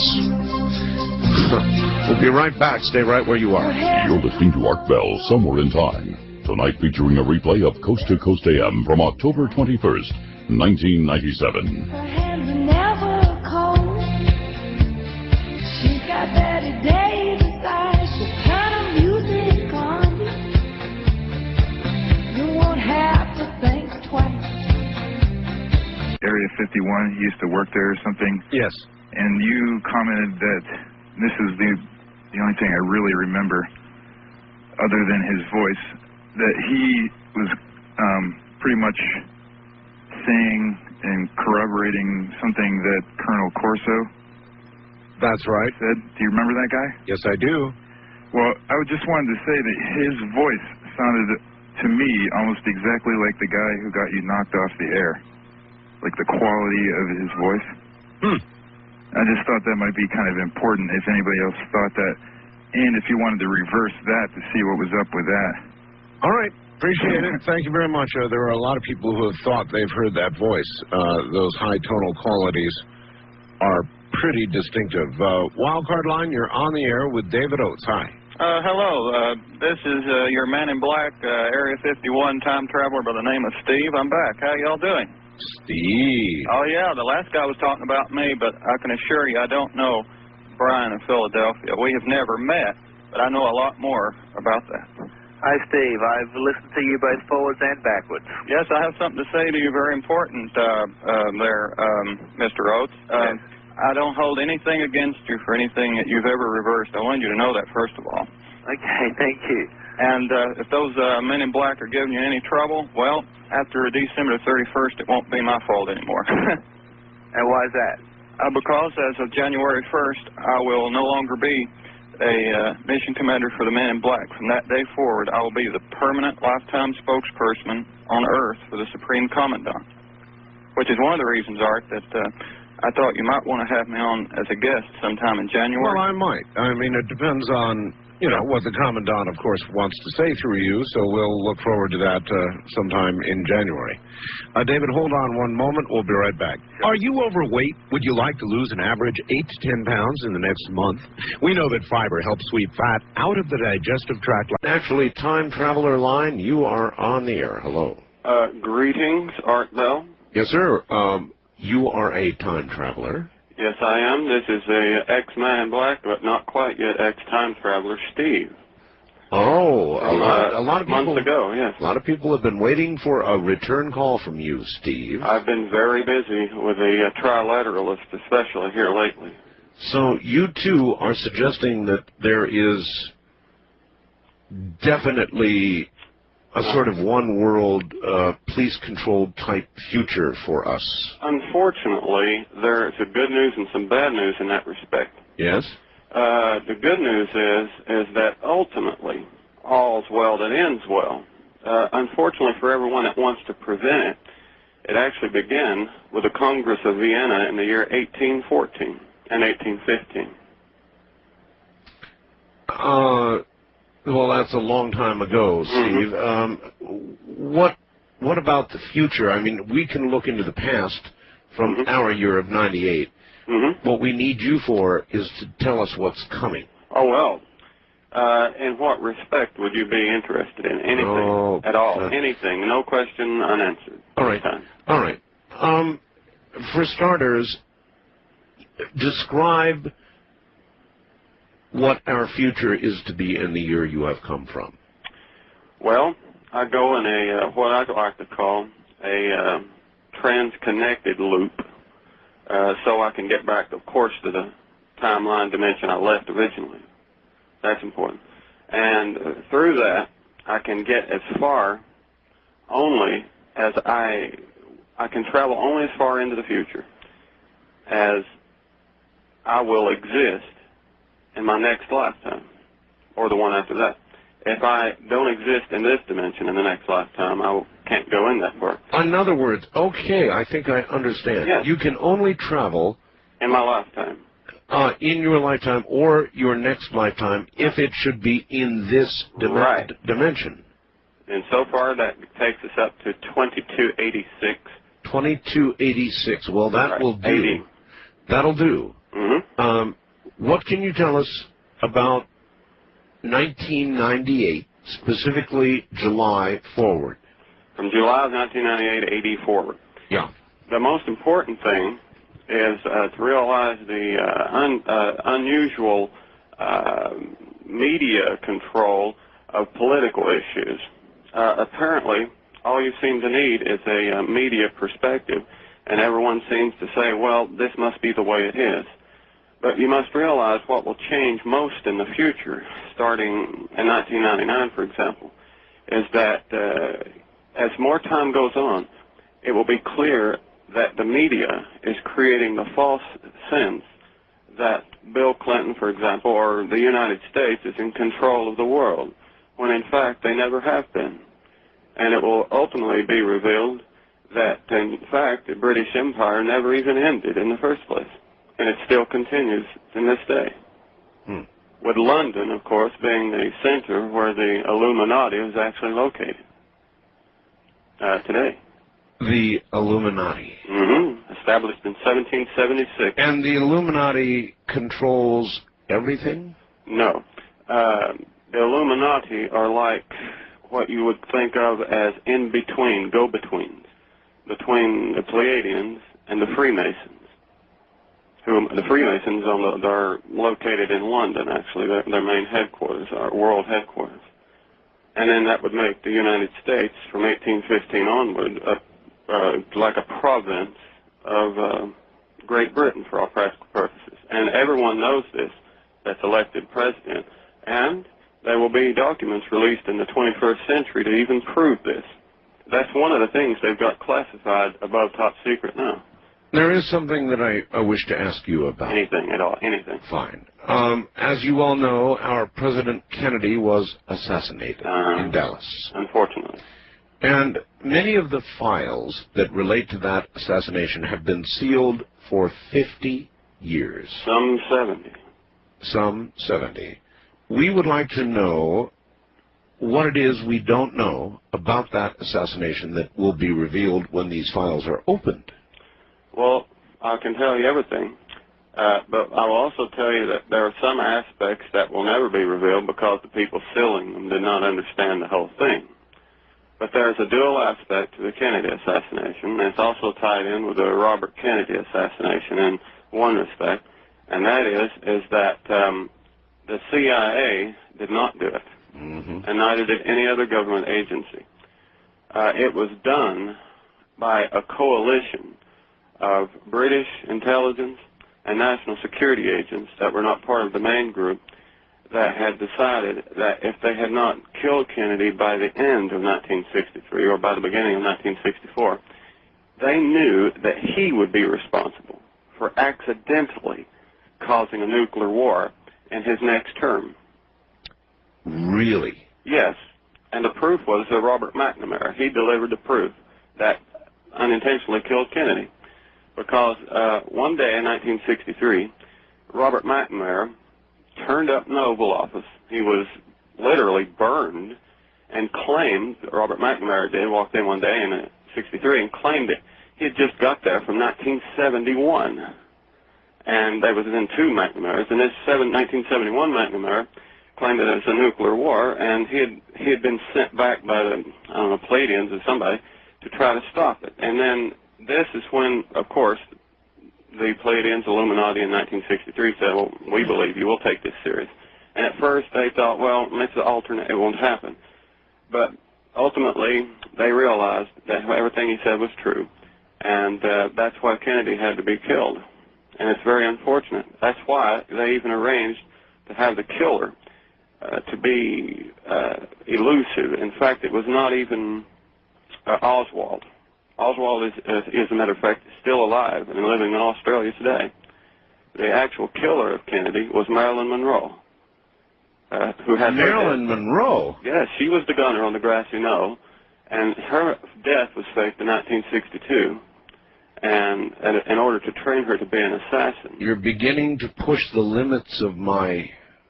We'll be right back. Stay right where you are. You're listening to Art Bell, Somewhere in Time. Tonight featuring a replay of Coast to Coast AM from October 21st, 1997. Her hands are never cold. She's got Betty Davis eyes, the kind of music on you. You won't have to think twice. Area 51, you used to work there or something? Yes. And you commented that this is the only thing I really remember, other than his voice, that he was pretty much saying and corroborating something that Colonel Corso That's right. said. Do you remember that guy? Yes, I do. Well, I just wanted to say that his voice sounded to me almost exactly like the guy who got you knocked off the air, like the quality of his voice. I just thought that might be kind of important if anybody else thought that in if you wanted to reverse that to see what was up with that. All right. Appreciate it. Thank you very much. There are a lot of people who have thought they've heard that voice. Those high tonal qualities are pretty distinctive. Wildcard Line, you're on the air with David Oates. Hi. Hello. This is your man in black, Area 51 time traveler by the name of Steve. I'm back. How y'all doing? Steve. Oh, yeah. The last guy was talking about me, but I can assure you I don't know Brian in Philadelphia. We have never met, but I know a lot more about that. Hi, Steve. I've listened to you both forwards and backwards. Yes, I have something to say to you very important Mr. Oates. Yes. I don't hold anything against you for anything that you've ever reversed. I wanted you to know that, first of all. Okay, thank you. And if those men in black are giving you any trouble, well, after December 31st, it won't be my fault anymore. And why is that? Because as of January 1st, I will no longer be a mission commander for the Men in Black. From that day forward, I will be the permanent lifetime spokesperson on Earth for the Supreme Commandant, which is one of the reasons, Art, that I thought you might want to have me on as a guest sometime in January. Well, I might. I mean, it depends on, you know, what the Commandant, of course, wants to say through you, so we'll look forward to that sometime in January. David, hold on one moment. We'll be right back. Are you overweight? Would you like to lose an average 8 to 10 pounds in the next month? We know that fiber helps sweep fat out of the digestive tract. Actually, Time Traveler Line, you are on the air. Hello. Greetings, Art Bell. Yes, sir. You are a time traveler. Yes, I am. This is a ex-Man in Black, but not quite yet ex-time traveler, Steve. Oh, a lot of people, months ago, yes. A lot of people have been waiting for a return call from you, Steve. I've been very busy with the trilateralist, especially here lately. So you, too, are suggesting that there is definitely a sort of one-world, police-controlled type future for us. Unfortunately, there's a good news and some bad news in that respect. Yes? The good news is that ultimately, all's well that ends well. Unfortunately for everyone that wants to prevent it, it actually began with the Congress of Vienna in the year 1814 and 1815. Well, that's a long time ago, Steve. What about the future? I mean, we can look into the past from our year of 98. What we need you for is to tell us what's coming. Oh, well. In what respect would you be interested in? Anything at all? Anything. No question unanswered. All right. All right. For starters, describe what our future is to be in the year you have come from. Well, I go in a what I like to call a trans-connected loop, so I can get back, of course, to the timeline dimension I left originally. That's important. And through that, I can get as far only as I can travel only as far into the future as I will exist in my next lifetime, or the one after that. If I don't exist in this dimension in the next lifetime, I can't go in that far. In other words, okay, I think I understand. Yes. You can only travel in my lifetime. In your lifetime or your next lifetime, if it should be in this dimension. And so far, that takes us up to 2286. 2286. Well, that will do. 80. That'll do. What can you tell us about 1998, specifically July forward? From July of 1998 AD forward. Yeah. The most important thing is to realize the unusual media control of political issues. Apparently, all you seem to need is a media perspective, and everyone seems to say, well, this must be the way it is. But you must realize what will change most in the future, starting in 1999, for example, is that as more time goes on, it will be clear that the media is creating the false sense that Bill Clinton, for example, or the United States is in control of the world, when in fact they never have been. And it will ultimately be revealed that, in fact, the British Empire never even ended in the first place. And it still continues in this day. with London, of course, being the center where the Illuminati is actually located today. The Illuminati. Established in 1776. And the Illuminati controls everything? No. The Illuminati are like what you would think of as in-between, go-betweens, between the Pleiadians and the Freemasons. The Freemasons are located in London, actually. Their main headquarters are world headquarters. And then that would make the United States, from 1815 onward, like a province of Great Britain for all practical purposes. And everyone knows this that's elected president. And there will be documents released in the 21st century to even prove this. That's one of the things they've got classified above top secret now. There is something that I wish to ask you about. Anything at all, anything. Fine. As you all know, our President Kennedy was assassinated in Dallas. Unfortunately. And many of the files that relate to that assassination have been sealed for 50 years. Some 70. Some 70. We would like to know what it is we don't know about that assassination that will be revealed when these files are opened. Well, I can tell you everything, but I will also tell you that there are some aspects that will never be revealed because the people sealing them did not understand the whole thing. But there's a dual aspect to the Kennedy assassination, and it's also tied in with the Robert Kennedy assassination in one respect, and that is that the CIA did not do it, and neither did any other government agency. It was done by a coalition of British intelligence and national security agents that were not part of the main group that had decided that if they had not killed Kennedy by the end of 1963 or by the beginning of 1964, they knew that he would be responsible for accidentally causing a nuclear war in his next term. Really? Yes. And the proof was that Robert McNamara, he delivered the proof that unintentionally killed Kennedy. Because one day in 1963, Robert McNamara turned up in the Oval Office. He was literally burned and claimed, Robert McNamara did, walked in one day in 63 and claimed it. He had just got there from 1971. And there was then two McNamaras. And this 1971 McNamara claimed that it was a nuclear war, and he had been sent back by the, I don't know, Pleiadians or somebody to try to stop it. And then this is when, of course, the Pleiadians, Illuminati in 1963 said, well, we believe you, we'll take this serious. And at first they thought, well, it's an alternate, it won't happen. But ultimately they realized that everything he said was true, and that's why Kennedy had to be killed. And it's very unfortunate. That's why they even arranged to have the killer to be elusive. In fact, it was not even Oswald. Oswald is, as a matter of fact, still alive and living in Australia today. The actual killer of Kennedy was Marilyn Monroe, who had Marilyn Monroe? Yes, she was the gunner on the grassy knoll, and her death was faked in 1962. And in order to train her to be an assassin. You're beginning to push the limits of my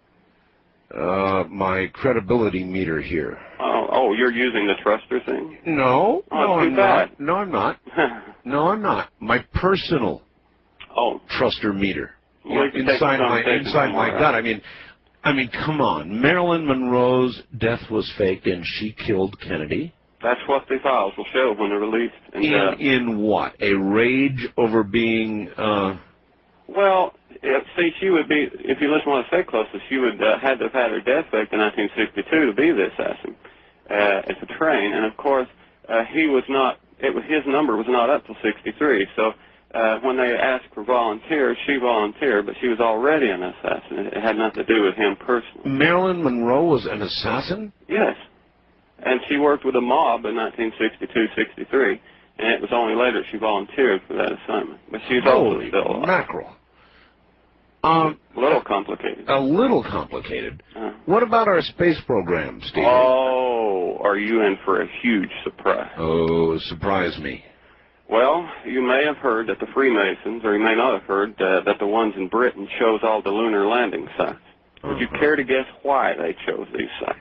my credibility meter here. Oh, you're using the thruster thing? No, no, I'm not. No, I'm not. No, I'm not. My personal thruster meter. Well, inside my gut. I mean, come on. Marilyn Monroe's death was faked, and she killed Kennedy. That's what the files will show when they're released. And, in what? A rage over being... Well, see, she would be, if you listen to what I said closely, she would had to have had her death faked in 1962 to be the assassin. It's a train, and of course, he was not, his number was not up till 63, so when they asked for volunteers, she volunteered, but she was already an assassin. It had nothing to do with him personally. Marilyn Monroe was an assassin? Yes. And she worked with a mob in 1962-63, and it was only later she volunteered for that assignment. But she's also still alive. Holy mackerel. A little complicated. A little complicated. What about our space program, Steve? Oh, are you in for a huge surprise? Oh, surprise me. Well, you may have heard that the Freemasons, or you may not have heard that the ones in Britain chose all the lunar landing sites. Would you care to guess why they chose these sites?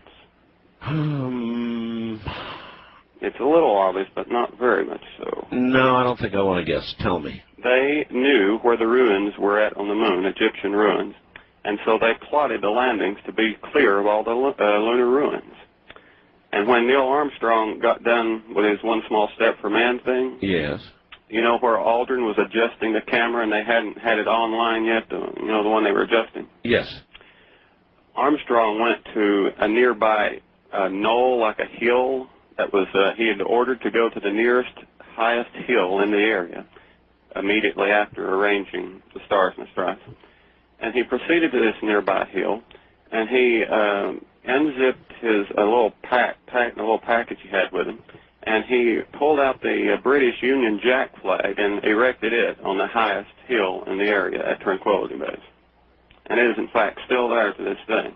It's a little obvious, but not very much so. No, I don't think I want to guess. Tell me. They knew where the ruins were at on the moon, Egyptian ruins, and so they plotted the landings to be clear of all the lunar ruins. And when Neil Armstrong got done with his one small step for man thing, yes, you know where Aldrin was adjusting the camera and they hadn't had it online yet, you know, the one they were adjusting? Yes. Armstrong went to a nearby knoll, like a hill, that was, he had ordered to go to the nearest, highest hill in the area immediately after arranging the stars and the stripes. And he proceeded to this nearby hill, and he unzipped his a little package he had with him, and he pulled out the British Union Jack flag and erected it on the highest hill in the area at Tranquility Base. And it is, in fact, still there to this day.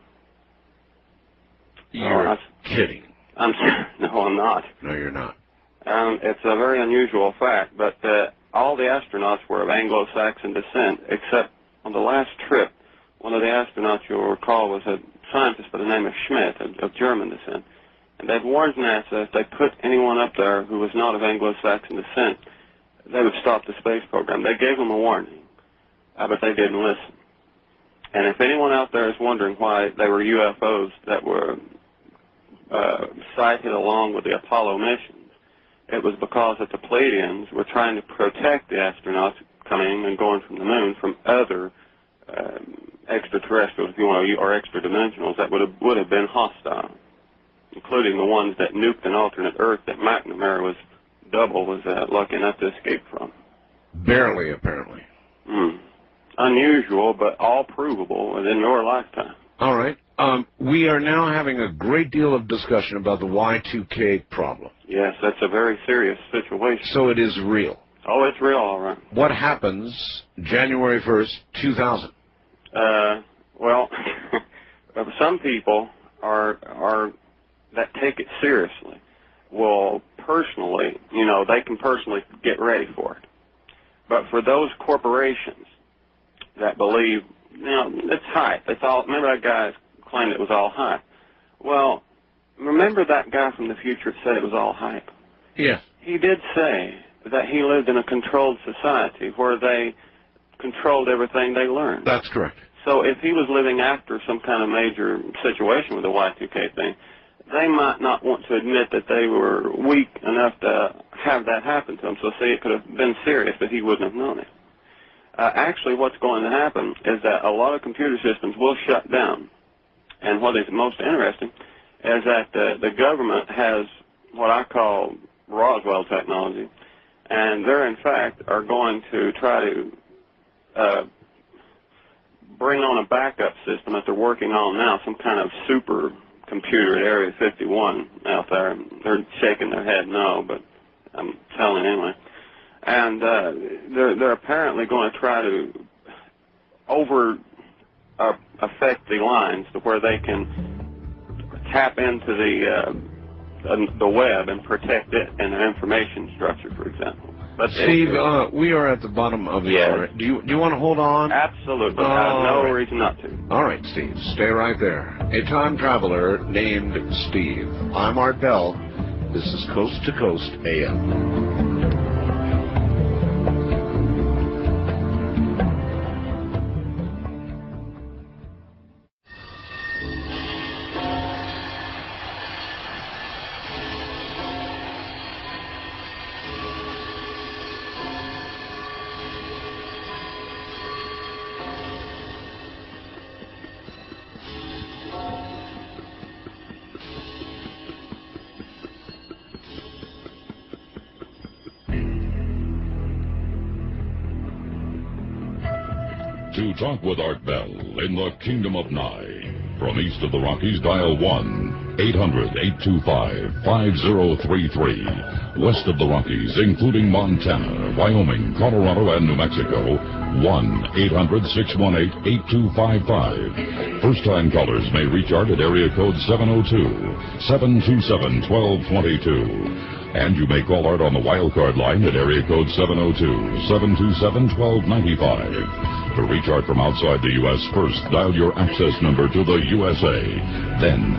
You're kidding. No, I'm not. No, you're not. It's a very unusual fact, but all the astronauts were of Anglo-Saxon descent, except on the last trip, one of the astronauts, you'll recall, was a scientist by the name of Schmidt, of German descent. And they'd warned NASA if they put anyone up there who was not of Anglo-Saxon descent, they would stop the space program. They gave them a warning, but they didn't listen. And if anyone out there is wondering why they were UFOs that were sighted along with the Apollo missions, it was because that the Pleiadians were trying to protect the astronauts coming and going from the moon from other extraterrestrials, if you want to, or extra-dimensionals that would have been hostile, including the ones that nuked an alternate Earth that McNamara was lucky enough to escape from. Barely, apparently. Unusual, but all provable within your lifetime. All right. We are now having a great deal of discussion about the Y2K problem. Yes, that's a very serious situation. So it is real. Oh, it's real, all right. What happens January 1st, 2000? Well, some people that take it seriously will personally, you know, they can personally get ready for it. But for those corporations that believe, you know, it's hype. Remember that guy claimed it was all hype. Well, remember that guy from the future said it was all hype? Yeah. He did say that he lived in a controlled society where they controlled everything they learned. That's correct. So if he was living after some kind of major situation with the Y2K thing, they might not want to admit that they were weak enough to have that happen to them. So see, it could have been serious, but he wouldn't have known it. Actually, what's going to happen is that a lot of computer systems will shut down. And what is most interesting is that the government has what I call Roswell technology, and they're, in fact, are going to try to bring on a backup system that they're working on now, some kind of super computer at Area 51 out there. They're shaking their head no, but I'm telling anyway. And they're apparently going to try to affect the lines to where they can tap into the web and protect it and the information structure, for example. But Steve, we are at the bottom of the hour. Do you want to hold on? Absolutely. I have no reason not to. All right, Steve. Stay right there. A time traveler named Steve. I'm Art Bell. This is Coast to Coast AM. To talk with Art Bell in the Kingdom of Nye. From east of the Rockies, dial 1-800-825-5033. West of the Rockies, including Montana, Wyoming, Colorado, and New Mexico, 1-800-618-8255. First-time callers may reach Art at area code 702-727-1222. And you may call Art on the wildcard line at area code 702-727-1295. To recharge from outside the U.S., first dial your access number to the USA. Then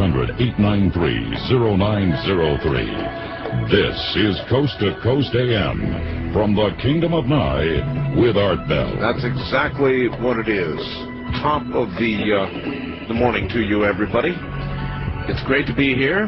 800-893-0903. This is Coast to Coast AM from the Kingdom of Nye with Art Bell. That's exactly what it is. Top of the morning to you, everybody. It's great to be here.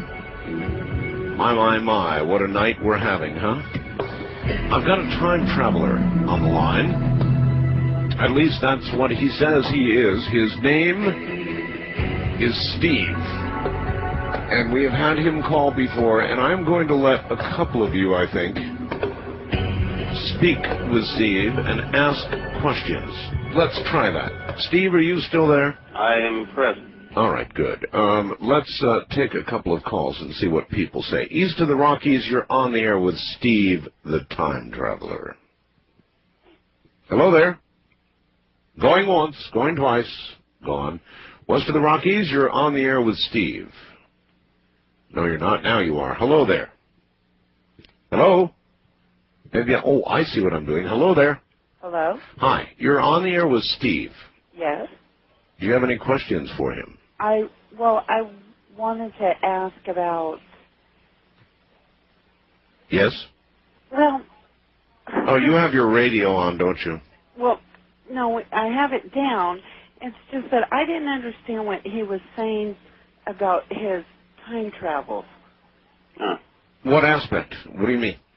My, what a night we're having, huh? I've got a time traveler on the line. At least that's what he says he is. His name is Steve. And we have had him call before, and I'm going to let a couple of you, I think, speak with Steve and ask questions. Let's try that. Steve, are you still there? I am present. All right, good. Let's take a couple of calls and see what people say. East of the Rockies, you're on the air with Steve, the time traveler. Hello there. Going once, going twice, gone. West of the Rockies, you're on the air with Steve. No, you're not. Now you are. Hello there. Hello? Maybe, oh, I see what I'm doing. Hello there. Hello? Hi. You're on the air with Steve. Yes. Do you have any questions for him? I wanted to ask about... Yes? Well... Oh, you have your radio on, don't you? Well, no, I have it down. It's just that I didn't understand what he was saying about his time travels. What aspect? What do you mean?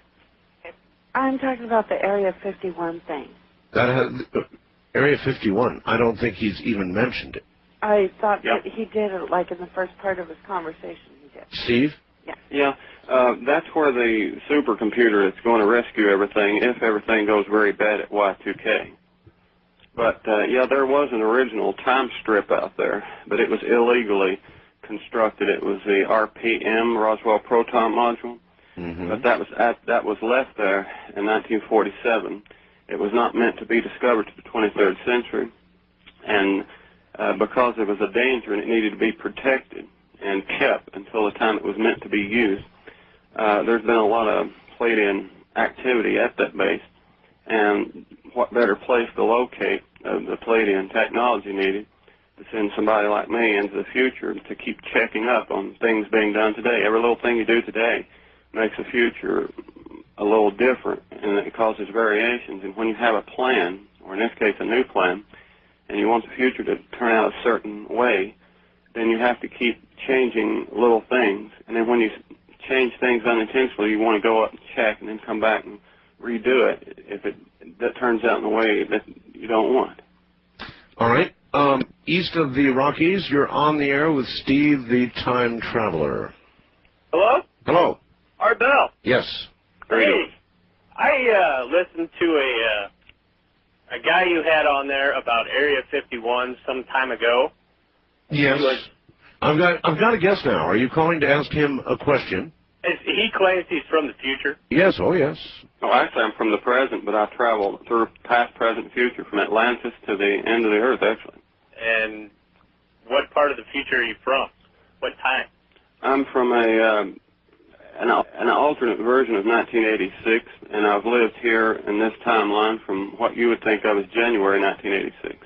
I'm talking about the Area 51 thing. That has... Area 51, I don't think he's even mentioned it. I thought that he did it, like, in the first part of his conversation. He did. Steve? Yeah. Yeah, that's where the supercomputer is going to rescue everything if everything goes very bad at Y2K. But, yeah, there was an original time strip out there, but it was illegally constructed. It was the RPM, Roswell Proton Module. But that was left there in 1947. It was not meant to be discovered to the 23rd century, and because it was a danger and it needed to be protected and kept until the time it was meant to be used, there's been a lot of played-in activity at that base, and what better place to locate the played-in technology needed to send somebody like me into the future to keep checking up on things being done today. Every little thing you do today makes the future a little different, and it causes variations. And when you have a plan, or in this case a new plan, and you want the future to turn out a certain way, then you have to keep changing little things. And then when you change things unintentionally, you want to go up and check and then come back and redo it if that turns out in a way that you don't want. All right. East of the Rockies, you're on the air with Steve, the time traveler. Hello? Hello. Art Bell. Yes. Hey, I listened to a guy you had on there about Area 51 some time ago. Yes. I've got a guess now. Are you calling to ask him a question? He claims he's from the future. Yes. Oh, yes. Oh, actually, I'm from the present, but I travel through past, present, future, from Atlantis to the end of the Earth, actually. And what part of the future are you from? What time? I'm from an alternate version of 1986, and I've lived here in this timeline from what you would think of as January 1986.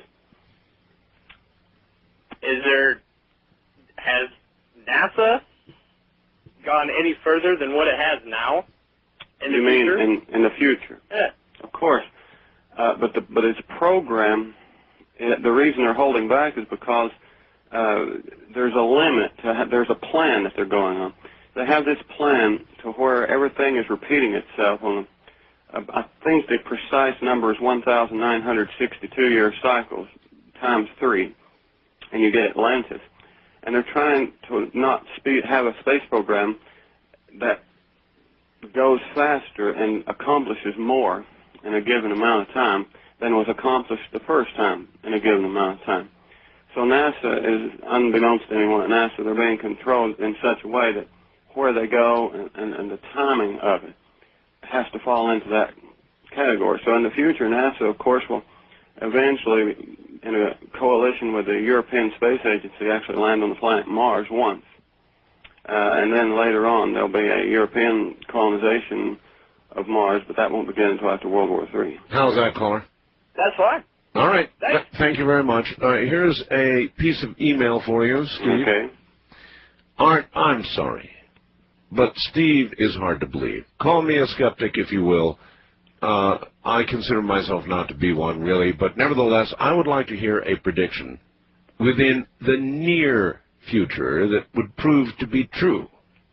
Has NASA gone any further than what it has now? You mean in the future? Yeah. Of course. But its program, the reason they're holding back is because there's a limit. There's a plan that they're going on. They have this plan to where everything is repeating itself on, I think the precise number is 1,962-year cycles times 3, and you get Atlantis. And they're trying to not have a space program that goes faster and accomplishes more in a given amount of time than was accomplished the first time in a given amount of time. So NASA is, unbeknownst to anyone at NASA, they're being controlled in such a way that where they go and the timing of it has to fall into that category. So in the future, NASA, of course, will eventually, in a coalition with the European Space Agency, actually land on the planet Mars once. And then later on, there'll be a European colonization of Mars, but that won't begin until after World War III. How's that, caller? That's fine. All right. Thank you very much. Here's a piece of email for you, Steve. Okay. Art, I'm sorry, but Steve is hard to believe. Call me a skeptic, if you will. I consider myself not to be one, really, but nevertheless, I would like to hear a prediction within the near future that would prove to be true.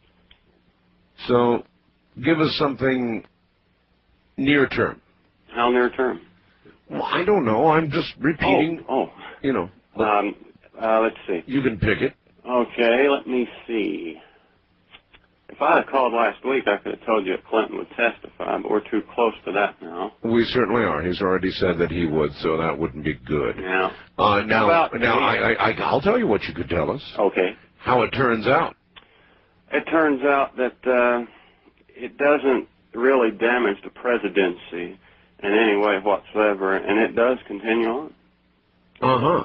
So, give us something near term. How near term? Well, I don't know. I'm just repeating. You know. Let's see. You can pick it. Okay, let me see. If I had called last week, I could have told you if Clinton would testify, but we're too close to that now. We certainly are. He's already said that he would, so that wouldn't be good. Yeah. I'll tell you what you could tell us. Okay. How it turns out. It turns out that it doesn't really damage the presidency in any way whatsoever, and it does continue on. Uh-huh.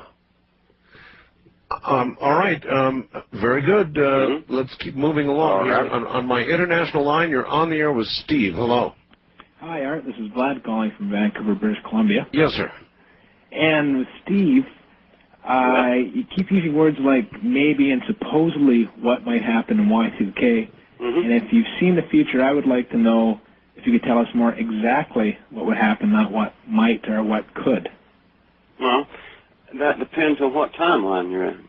All right. Very good. Let's keep moving along here. On my international line, you're on the air with Steve. Hello. Hi, Art. This is Vlad calling from Vancouver, British Columbia. Yes, sir. And with Steve, you keep using words like maybe and supposedly what might happen in Y2K. And if you've seen the future, I would like to know if you could tell us more exactly what would happen, not what might or what could. Well, that depends on what timeline you're in.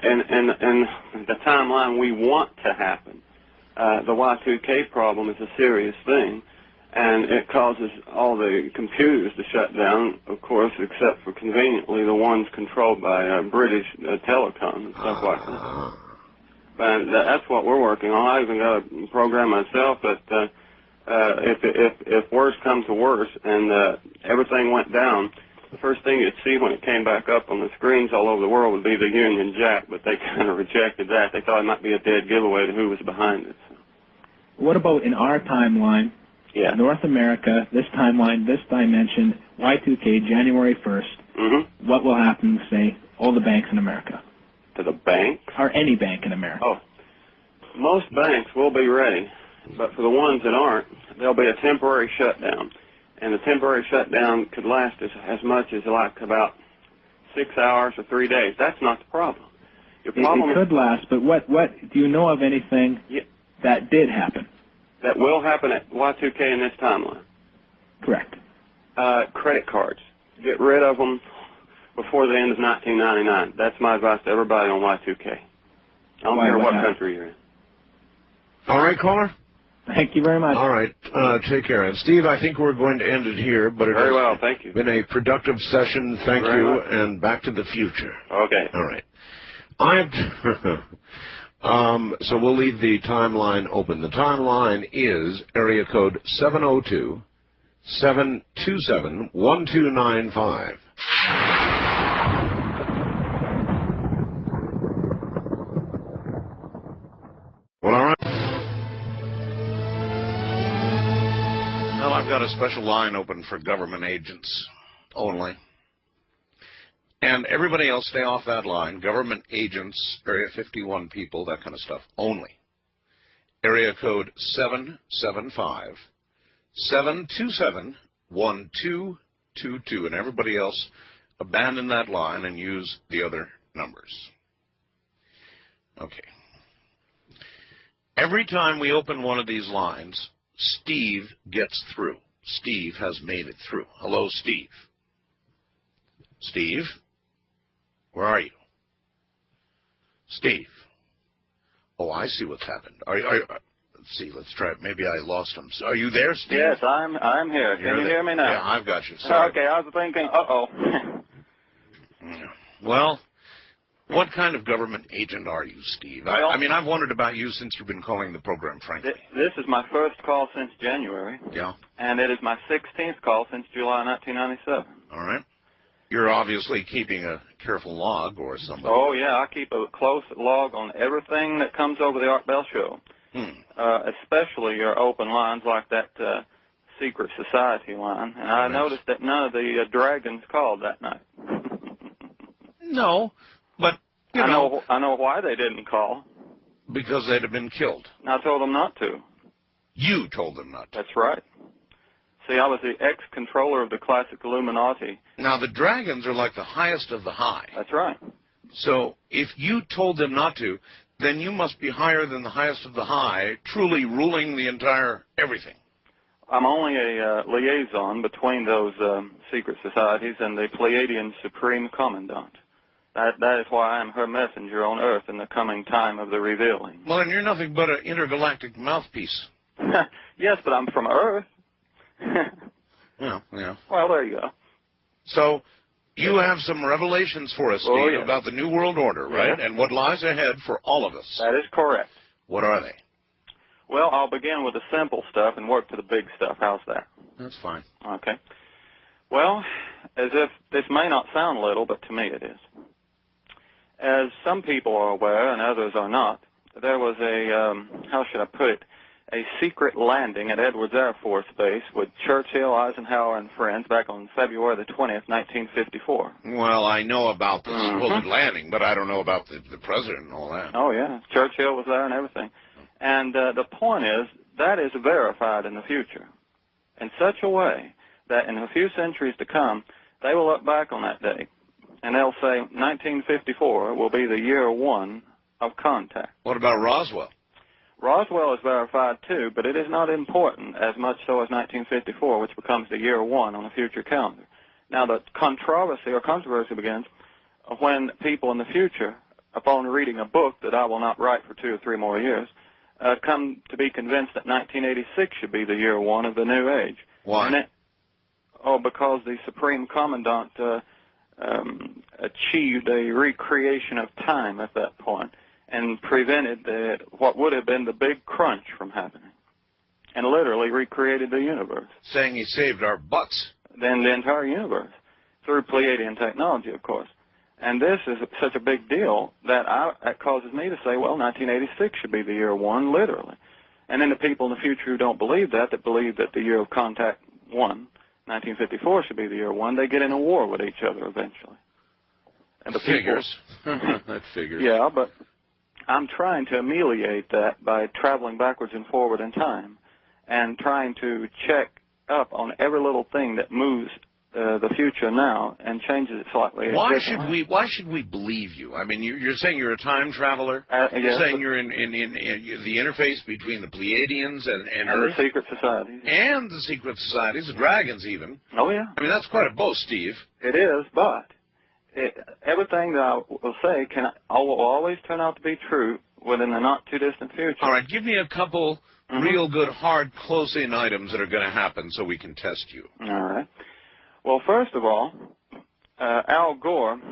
And the timeline we want to happen. The Y2K problem is a serious thing, and it causes all the computers to shut down, of course, except for conveniently the ones controlled by British Telecom and stuff like that. But that's what we're working on. I even got a program myself, but if worse comes to worse and everything went down, the first thing you'd see when it came back up on the screens all over the world would be the Union Jack, but they kind of rejected that. They thought it might be a dead giveaway to who was behind it. What about in our timeline, North America, this timeline, this dimension, Y2K, January 1st, what will happen to, say, all the banks in America? To the banks? Or any bank in America. Oh, most banks will be ready, but for the ones that aren't, there'll be a temporary shutdown. And the temporary shutdown could last as much as like about 6 hours or 3 days. That's not the problem. Your problem it could last, but what do you know of anything that did happen? That will happen at Y2K in this timeline? Correct. Credit cards. Get rid of them before the end of 1999. That's my advice to everybody on Y2K. I don't care what country you're in. All right, caller? Thank you very much. All right. Take care. And Steve, I think we're going to end it here, but it Very well, thank you. Been a productive session. Thank Very you, much. and back to the future. Okay. All right. So we'll leave the timeline open. The timeline is area code 702-727-1295. Well, all right. Well, I've got a special line open for government agents only. And everybody else, stay off that line. Government agents, Area 51 people, that kind of stuff, only. Area code 775-727-1222. And everybody else, abandon that line and use the other numbers. Okay. Every time we open one of these lines, Steve gets through. Steve has made it through. Hello, Steve. Steve? Where are you? Steve. Oh, I see what's happened. Let's see, let's try it. Maybe I lost him. So are you there, Steve? Yes, I'm here. Can you hear me now? Yeah, I've got you. Sorry. Okay, I was thinking, uh-oh. Well, what kind of government agent are you, Steve? I mean, I've wondered about you since you've been calling the program, frankly. This is my first call since January. Yeah. And it is my 16th call since July 1997. All right. You're obviously keeping a careful log or something. Oh, yeah, I keep a close log on everything that comes over the Art Bell Show, especially your open lines like that secret society line. And I noticed that none of the dragons called that night. No, but, you know. I know why they didn't call. Because they'd have been killed. I told them not to. You told them not to. That's right. See, I was the ex-controller of the classic Illuminati. Now, the dragons are like the highest of the high. That's right. So if you told them not to, then you must be higher than the highest of the high, truly ruling the entire everything. I'm only a liaison between those secret societies and the Pleiadian Supreme Commandant. That is why I am her messenger on Earth in the coming time of the revealing. Well, and you're nothing but an intergalactic mouthpiece. Yes, but I'm from Earth. Yeah. Well, there you go. So you have some revelations for us, Steve, Oh, yes. about the New World Order, right? Yeah. And what lies ahead for all of us. That is correct. What are they? Well, I'll begin with the simple stuff and work to the big stuff. How's that? That's fine. Okay. Well, as if this may not sound little, but to me it is. As some people are aware, and others are not, there was a, how should I put it, a secret landing at Edwards Air Force Base with Churchill, Eisenhower, and friends back on February the 20th, 1954. Well, I know about the supposed landing, but I don't know about the president and all that. Oh, yeah. Churchill was there and everything. And the point is, that is verified in the future in such a way that in a few centuries to come, they will look back on that day, and they'll say 1954 will be the year one of contact. What about Roswell? Roswell is verified too, but it is not important as much so as 1954, which becomes the year one on a future calendar. Now, the controversy begins when people in the future, upon reading a book that I will not write for 2 or 3 more years, come to be convinced that 1986 should be the year one of the new age. Why? Because the Supreme Commandant achieved a recreation of time at that point and prevented what would have been the big crunch from happening, and literally recreated the universe. Saying he saved our butts. Then the entire universe, through Pleiadian technology, of course. And this is such a big deal that that causes me to say, well, 1986 should be the year one, literally. And then the people in the future who don't believe that believe that the year of contact one, 1954, should be the year one, they get in a war with each other eventually. And the figures. That figures. Yeah, but I'm trying to ameliorate that by traveling backwards and forward in time and trying to check up on every little thing that moves the future now and changes it slightly. Why should we believe you? I mean, you're saying you're a time traveler. You're yes, saying you're in the interface between the Pleiadians and Earth. The secret societies. And the secret societies, the dragons even. Oh, yeah. I mean, that's quite a boast, Steve. It is, but everything that I will say will always turn out to be true within the not-too-distant future. All right, give me a couple real good, hard, close-in items that are going to happen so we can test you. All right. Well, first of all, Al Gore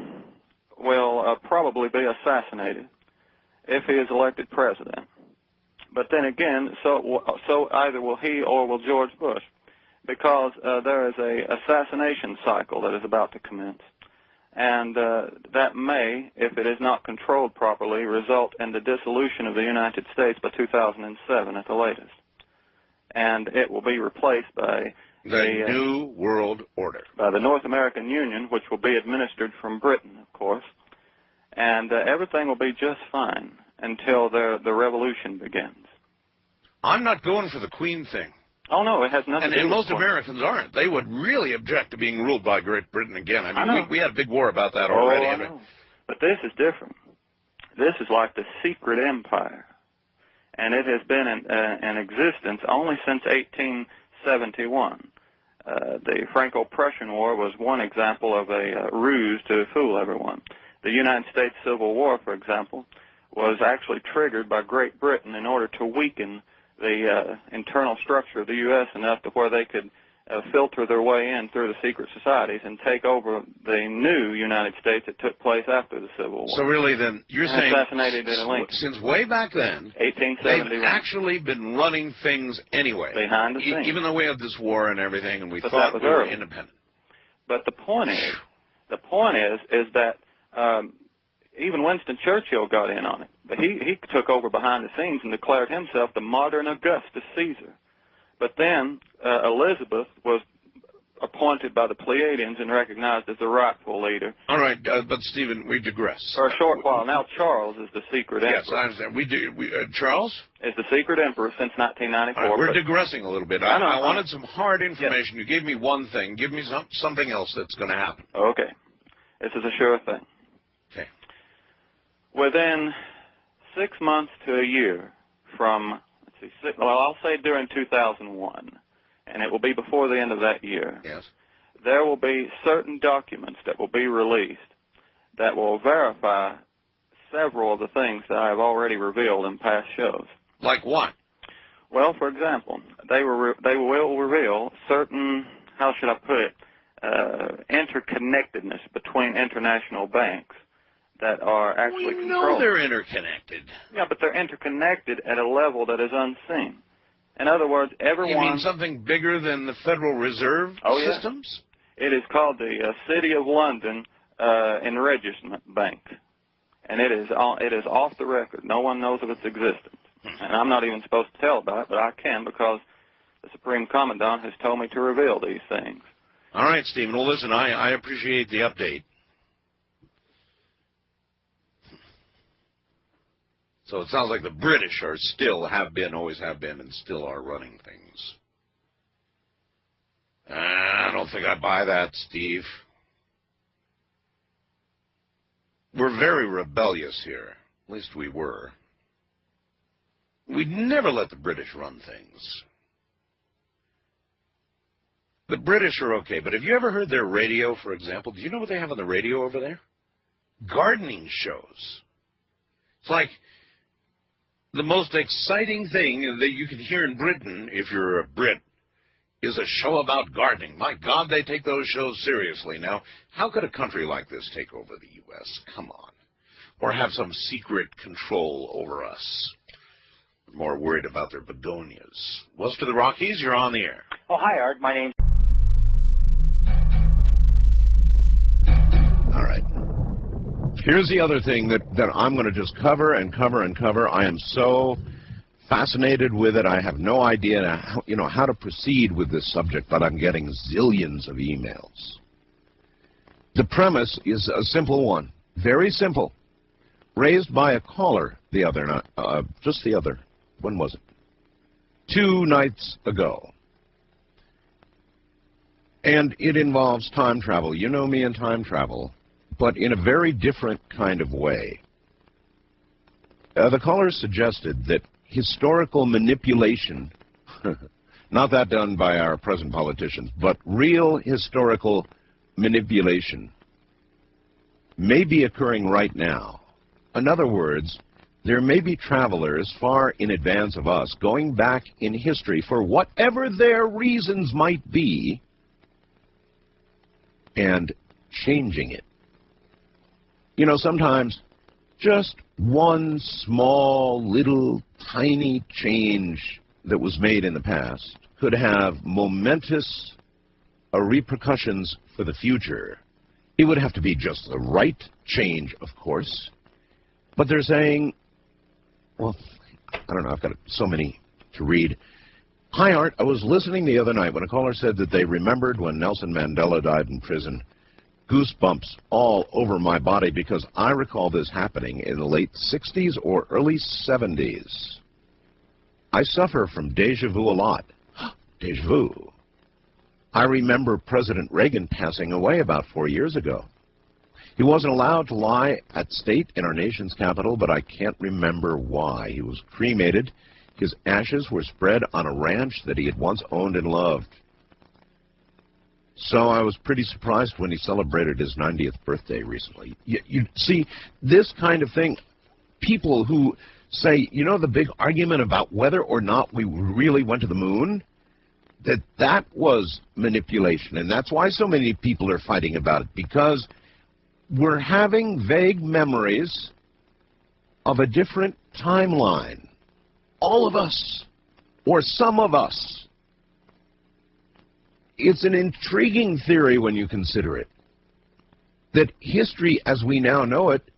will probably be assassinated if he is elected president. But then again, so either will he or will George Bush, because there is a assassination cycle that is about to commence. And that may, if it is not controlled properly, result in the dissolution of the United States by 2007 at the latest. And it will be replaced by the New World Order. By the North American Union, which will be administered from Britain, of course. And everything will be just fine until the revolution begins. I'm not going for the Queen thing. Oh, no, it has nothing to do with And most Americans aren't. They would really object to being ruled by Great Britain again. I mean, we had a big war about that already. I know. But this is different. This is like the secret empire. And it has been in existence only since 1871. The Franco-Prussian War was one example of a ruse to fool everyone. The United States Civil War, for example, was actually triggered by Great Britain in order to weaken the internal structure of the U.S. enough to where they could filter their way in through the secret societies and take over the new United States that took place after the Civil War. So really then, you're saying since way back then, 1871, they've actually been running things anyway. Behind the scenes. Even though we had this war and everything and we But thought that was we were early. independent. But the point is that even Winston Churchill got in on it. But he took over behind the scenes and declared himself the modern Augustus Caesar. But then Elizabeth was appointed by the Pleiadians and recognized as the rightful leader. All right, but Stephen, we digress. For a short while. Now Charles is the secret emperor. Yes, I understand. Charles? Is the secret emperor since 1994. All right, we're digressing a little bit. I wanted some hard information. Yes. You gave me one thing. Give me something else that's going to happen. Okay. This is a sure thing. Okay. Within 6 months to a year from, I'll say during 2001, and it will be before the end of that year, yes, there will be certain documents that will be released that will verify several of the things that I have already revealed in past shows. Like what? Well, for example, they will reveal certain, how should I put it, interconnectedness between international banks that are actually controlled. We know they're interconnected. Yeah, but they're interconnected at a level that is unseen. In other words, everyone... You mean something bigger than the Federal Reserve systems? It is called the City of London Enregistrement Bank. And it is off the record. No one knows of its existence. And I'm not even supposed to tell about it, but I can because the Supreme Commandant has told me to reveal these things. All right, Stephen. Well, listen, I appreciate the update. So it sounds like the British are still, have been, always have been, and still are running things. I don't think I buy that, Steve. We're very rebellious here. At least we were. We'd never let the British run things. The British are okay, but have you ever heard their radio, for example? Do you know what they have on the radio over there? Gardening shows. It's like the most exciting thing that you can hear in Britain, if you're a Brit, is a show about gardening. My God, they take those shows seriously. Now, how could a country like this take over the U.S.? Come on. Or have some secret control over us? More worried about their begonias. West of the Rockies, you're on the air. Oh, hi, Art. My name's... All right. Here's the other thing that I'm going to just cover and cover and cover. I am so fascinated with it. I have no idea how to proceed with this subject, but I'm getting zillions of emails. The premise is a simple one, very simple, raised by a caller the other night, when was it? 2 nights ago. And it involves time travel. You know me and time travel, but in a very different kind of way. The caller suggested that historical manipulation, not that done by our present politicians, but real historical manipulation may be occurring right now. In other words, there may be travelers far in advance of us going back in history for whatever their reasons might be and changing it. You know, sometimes just one small, little, tiny change that was made in the past could have momentous repercussions for the future. It would have to be just the right change, of course. But they're saying, well, I don't know, I've got so many to read. Hi, Art. I was listening the other night when a caller said that they remembered when Nelson Mandela died in prison. Goosebumps all over my body because I recall this happening in the late 60s or early 70s. I suffer from deja vu a lot. Deja vu. I remember President Reagan passing away about 4 years ago. He wasn't allowed to lie at state in our nation's capital, but I can't remember why. He was cremated. His ashes were spread on a ranch that he had once owned and loved. So I was pretty surprised when he celebrated his 90th birthday recently. You see, this kind of thing, people who say, you know, the big argument about whether or not we really went to the moon, that was manipulation. And that's why so many people are fighting about it, because we're having vague memories of a different timeline. All of us, or some of us. It's an intriguing theory when you consider it, that history as we now know it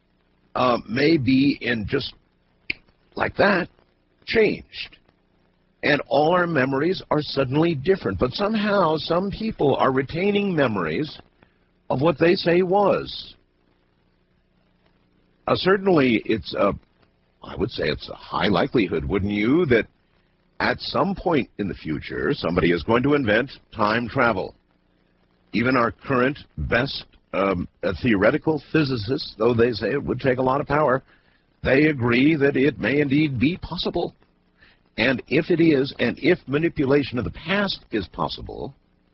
may be in just like that, changed. and all our memories are suddenly different. But somehow, some people are retaining memories of what they say was. Certainly, I would say it's a high likelihood, wouldn't you, that at some point in the future, somebody is going to invent time travel. Even our current best theoretical physicists, though they say it would take a lot of power, they agree that it may indeed be possible. And if it is, and if manipulation of the past is possible,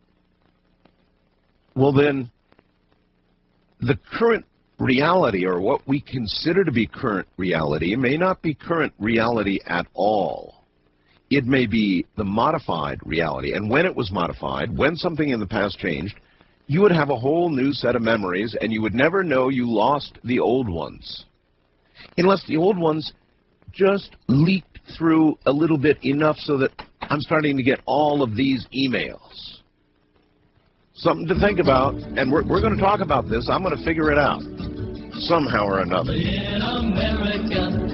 well then, the current reality, or what we consider to be current reality, may not be current reality at all. It may be the modified reality. And when it was modified, when something in the past changed, you would have a whole new set of memories, and you would never know you lost the old ones. Unless the old ones just leaked through a little bit enough so that I'm starting to get all of these emails. Something to think about, and we're going to talk about this. I'm going to figure it out somehow or another. In America,